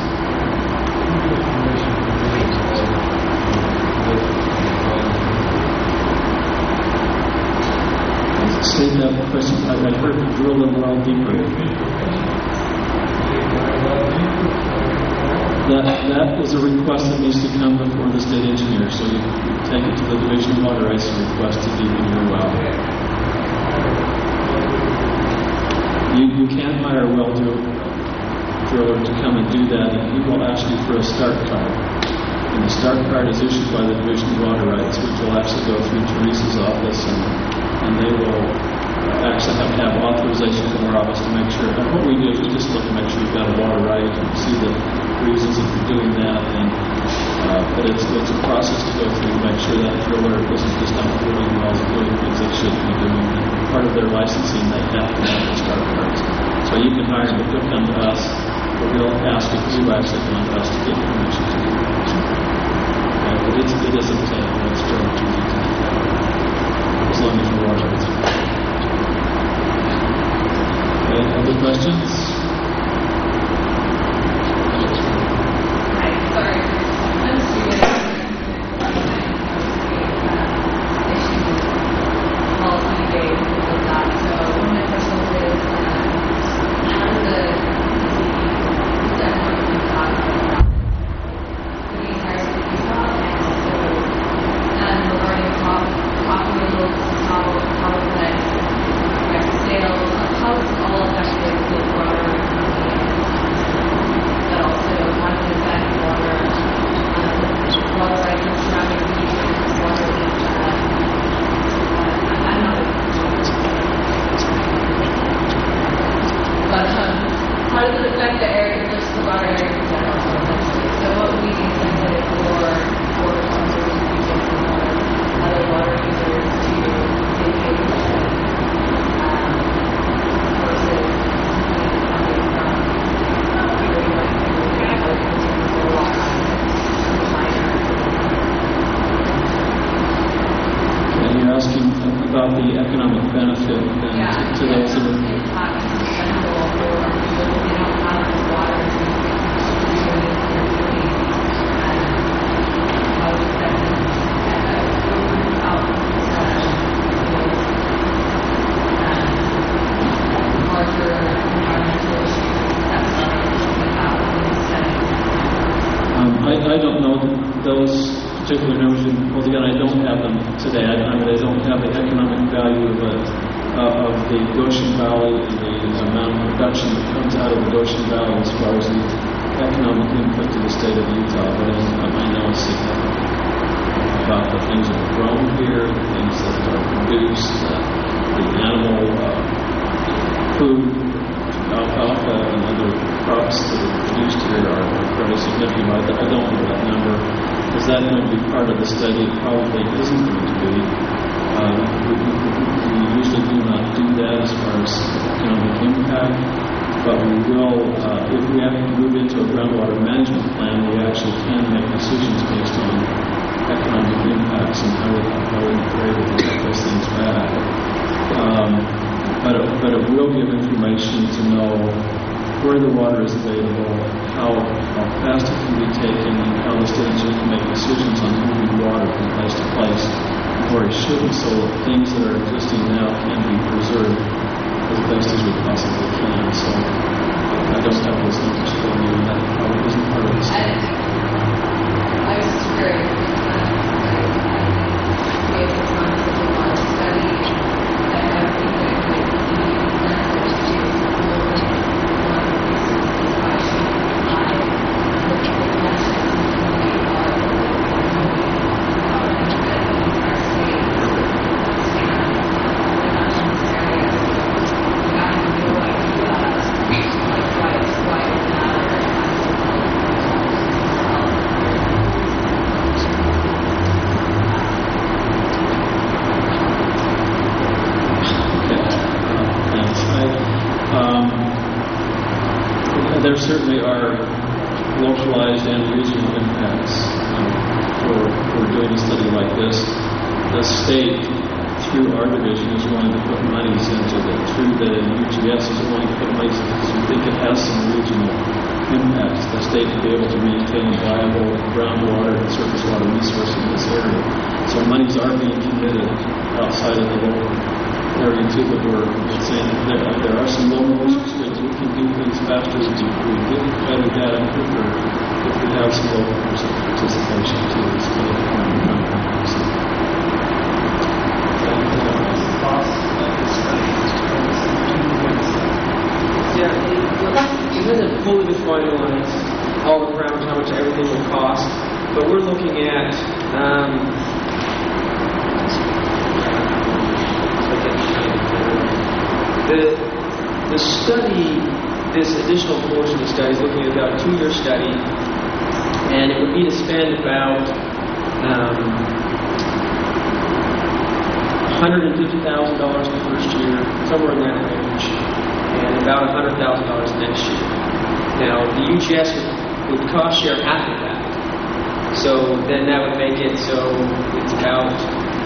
State that question. I heard drill a little deeper. That is a request that needs to come before the state engineer. So you take it to the Division of Water Rights and request to deepen your well. You can't hire a well driller to come and do that, and he will ask you for a start card. And the start card is issued by the Division of Water Rights, which will actually go through Teresa's office, and they will actually have to have authorization from our office to make sure. And what we do is we just look to make sure you've got a water right and see the reasons that you're doing that. And but it's a process to go through to make sure that driller isn't just out drilling wells and doing things they shouldn't be doing. And part of their licensing, they have to have the start cards. So you can hire them, but they'll come to us, but we'll ask if you actually want us to get permission to do that. But it is obtained. It's fairly easy to do that, as long as you water it. Other questions? Hi, sorry. I'm student. Issue policy days of that. So one of my questions is, how does the economic impact of that for the entire state of Utah, and regarding talking a little how that sales, how it's all affected the broader economy, but also how does it affect water rights and surrounding regions, water I'm not a but how does it affect the area, just the broader area in general? So what would be the incentive for conservation regions or other water users to dedicate And you're asking about the economic benefit to those that I don't know those particular numbers. Well, again, I don't have them today. I don't have the economic value of the Goshen Valley and the amount of production that comes out of the Goshen Valley as far as the economic input to the state of Utah. But I know it's significant about the things that are grown here, the things that are produced, the animal food, alfalfa and other crops that are produced here are fairly significant. I don't know that number. Is that going to be part of the study? It probably isn't going to be. We usually do not do that as far as economic impact, but we will, if we have to move into a groundwater management plan, we actually can make decisions based on economic impacts and how we are able to get those things back. But it will give information to know where the water is available, how fast it can be taken, and how the state engineer can make decisions on moving water from place to place where it shouldn't, so that things that are existing now can be preserved as best as we possibly can. So I don't have those numbers for you, and that probably isn't part of the study. I was just curious because based on such a large study that I think that it might be beneficial to one of these questions by the connections between our certainly are localized and regional impacts for doing a study like this. The state, through our division, is wanting to put monies into it. Through the UGS is wanting to put monies into it because we think it has some regional impacts. The state to be able to maintain viable groundwater and surface water resources in this area. So monies are being committed outside of the local area too, but we're saying that there are some local restrictions. We can do things faster. We get better data quicker if we have some local participation too. Yeah, it hasn't fully been finalized, all the parameters, how much everything will cost, but we're looking at, the study, this additional portion of the study is looking at about a 2-year study, and it would be to spend about $150,000 the first year, somewhere in that range, and about $100,000 next year. Now, the UGS would cost share half of that. So then that would make it so it's about,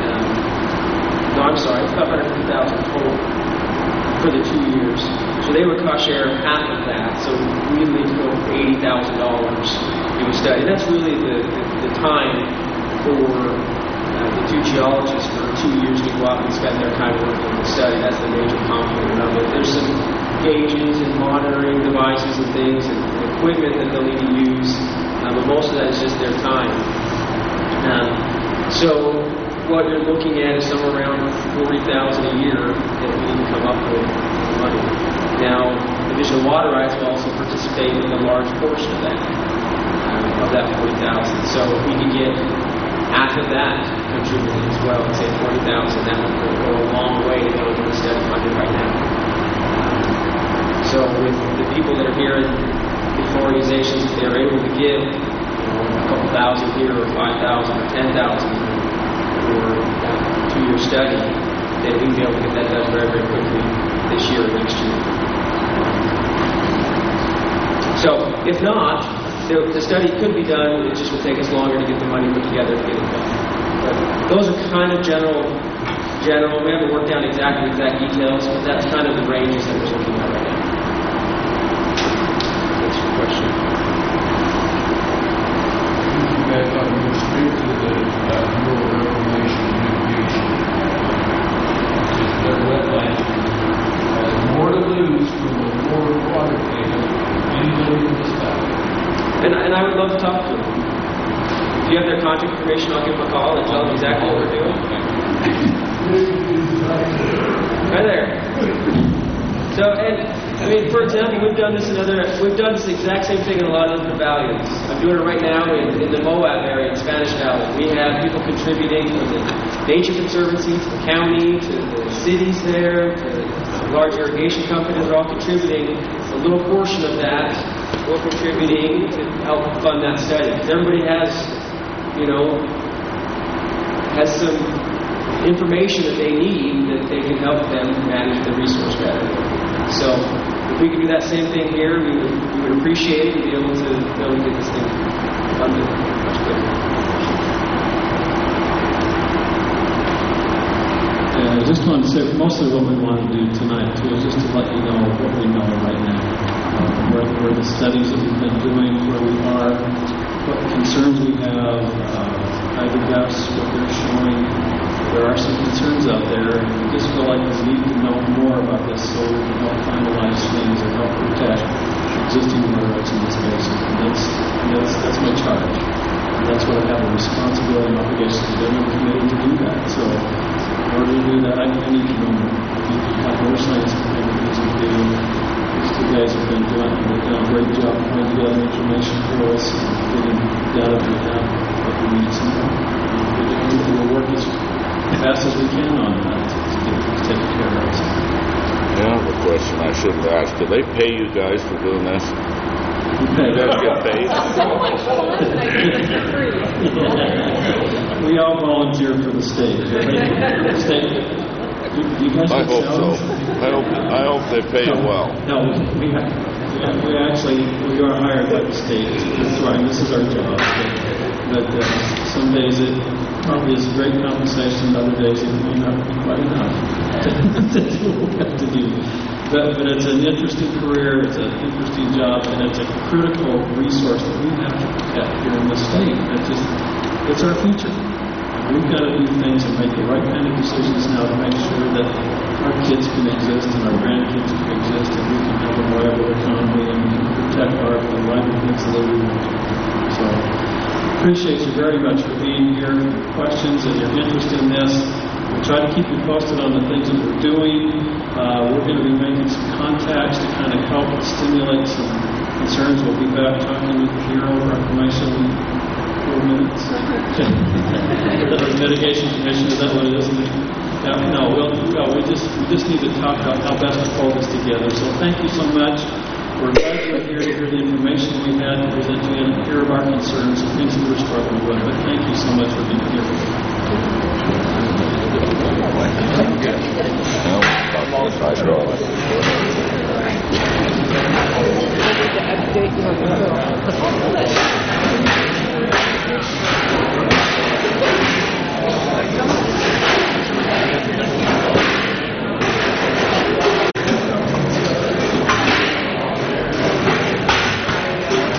it's about $150,000 total for the 2 years. So they would cost share half of that. So we would need to go for $80,000 to do a study. And that's really the time for the 2 geologists for 2 years to go out and spend their time working on the study. That's the major component of it. There's some gauges and monitoring devices and things and equipment that they'll need to use, but most of that is just their time. So what you're looking at is somewhere around $40,000 a year that we need to come up with money. Now, Division of Water Rights will also participate in a large portion of that $40,000. So if we could get half of that contributed as well, say $40,000, that would go a long way to be able to get the study funded right now. So with the people that are here and the organizations, if they're able to give a couple thousand here or 5,000 or 10,000 for a 2-year study, then we can be able to get that done very, very quickly this year or next year. So if not, the study could be done, it just would take us longer to get the money put together to get it done. But those are kind of general. We haven't worked out exact details, but that's kind of the ranges that we're looking at right now. That's your question. You guys ought to move straight to the rural reclamation and mitigation. Their wetlands has more to lose from the lower water table than anybody in this valley. And I would love to talk to them. If you have their contact information, I'll give them a call and tell them exactly what we're doing. Right there. So, for example, we've done this exact same thing in a lot of different valleys. I'm doing it right now in the Moab area, in Spanish Valley. We have people contributing from the Nature Conservancy to the county, to the cities there, to large irrigation companies are all contributing a little portion of that. We're contributing to help fund that study. Everybody has some information that they need that they can help them manage the resource better. So if we could do that same thing here, we would appreciate it and be able to get this thing funded much quicker. And I just want to say, mostly what we want to do tonight too is just to let you know what we know right now. Where the studies that we've been doing, where we are, what concerns we have, hydrographs, what they're showing. There are some concerns out there, and we just feel like we need to know more about this so we can help finalize things and help protect existing water rights in this basin. And that's my charge. And that's what I have a responsibility and obligation to do, and I'm committed to do that. So in order to do that, I need to know more. We have more science things to do. These 2 guys have been doing a great job putting together information for us and getting data we have, but we need some more. We'll work as fast as we can on that to get things taken care of. Yeah, I have a question I should have asked. Do they pay you guys for doing this? You guys get paid? We all volunteer for the state. You guys I hope so. I hope they pay you well. No, We are hired by the state. That's right. This is our job. But some days it probably is great compensation. Other days it may not be quite enough to do what we have to do. But it's an interesting career. It's an interesting job, and it's a critical resource that we have to protect here in the state. It's our future. We've got to do things and make the right kind of decisions now to make sure that our kids can exist and our grandkids can exist and we can have a viable economy and we can protect the livelihoods that we want. So, appreciate you very much for being here, your questions and your interest in this. We'll try to keep you posted on the things that we're doing. We're going to be making some contacts to kind of help stimulate some concerns. We'll be back talking with the Bureau of Reclamation in 4 minutes. The Mitigation Commission, is that what it is? No, we just need to talk about how best to pull this together. So thank you so much. We're glad you're here to hear the information we had to present to you and hear of our concerns and things that we're struggling with. But thank you so much for being here. I need to update you on the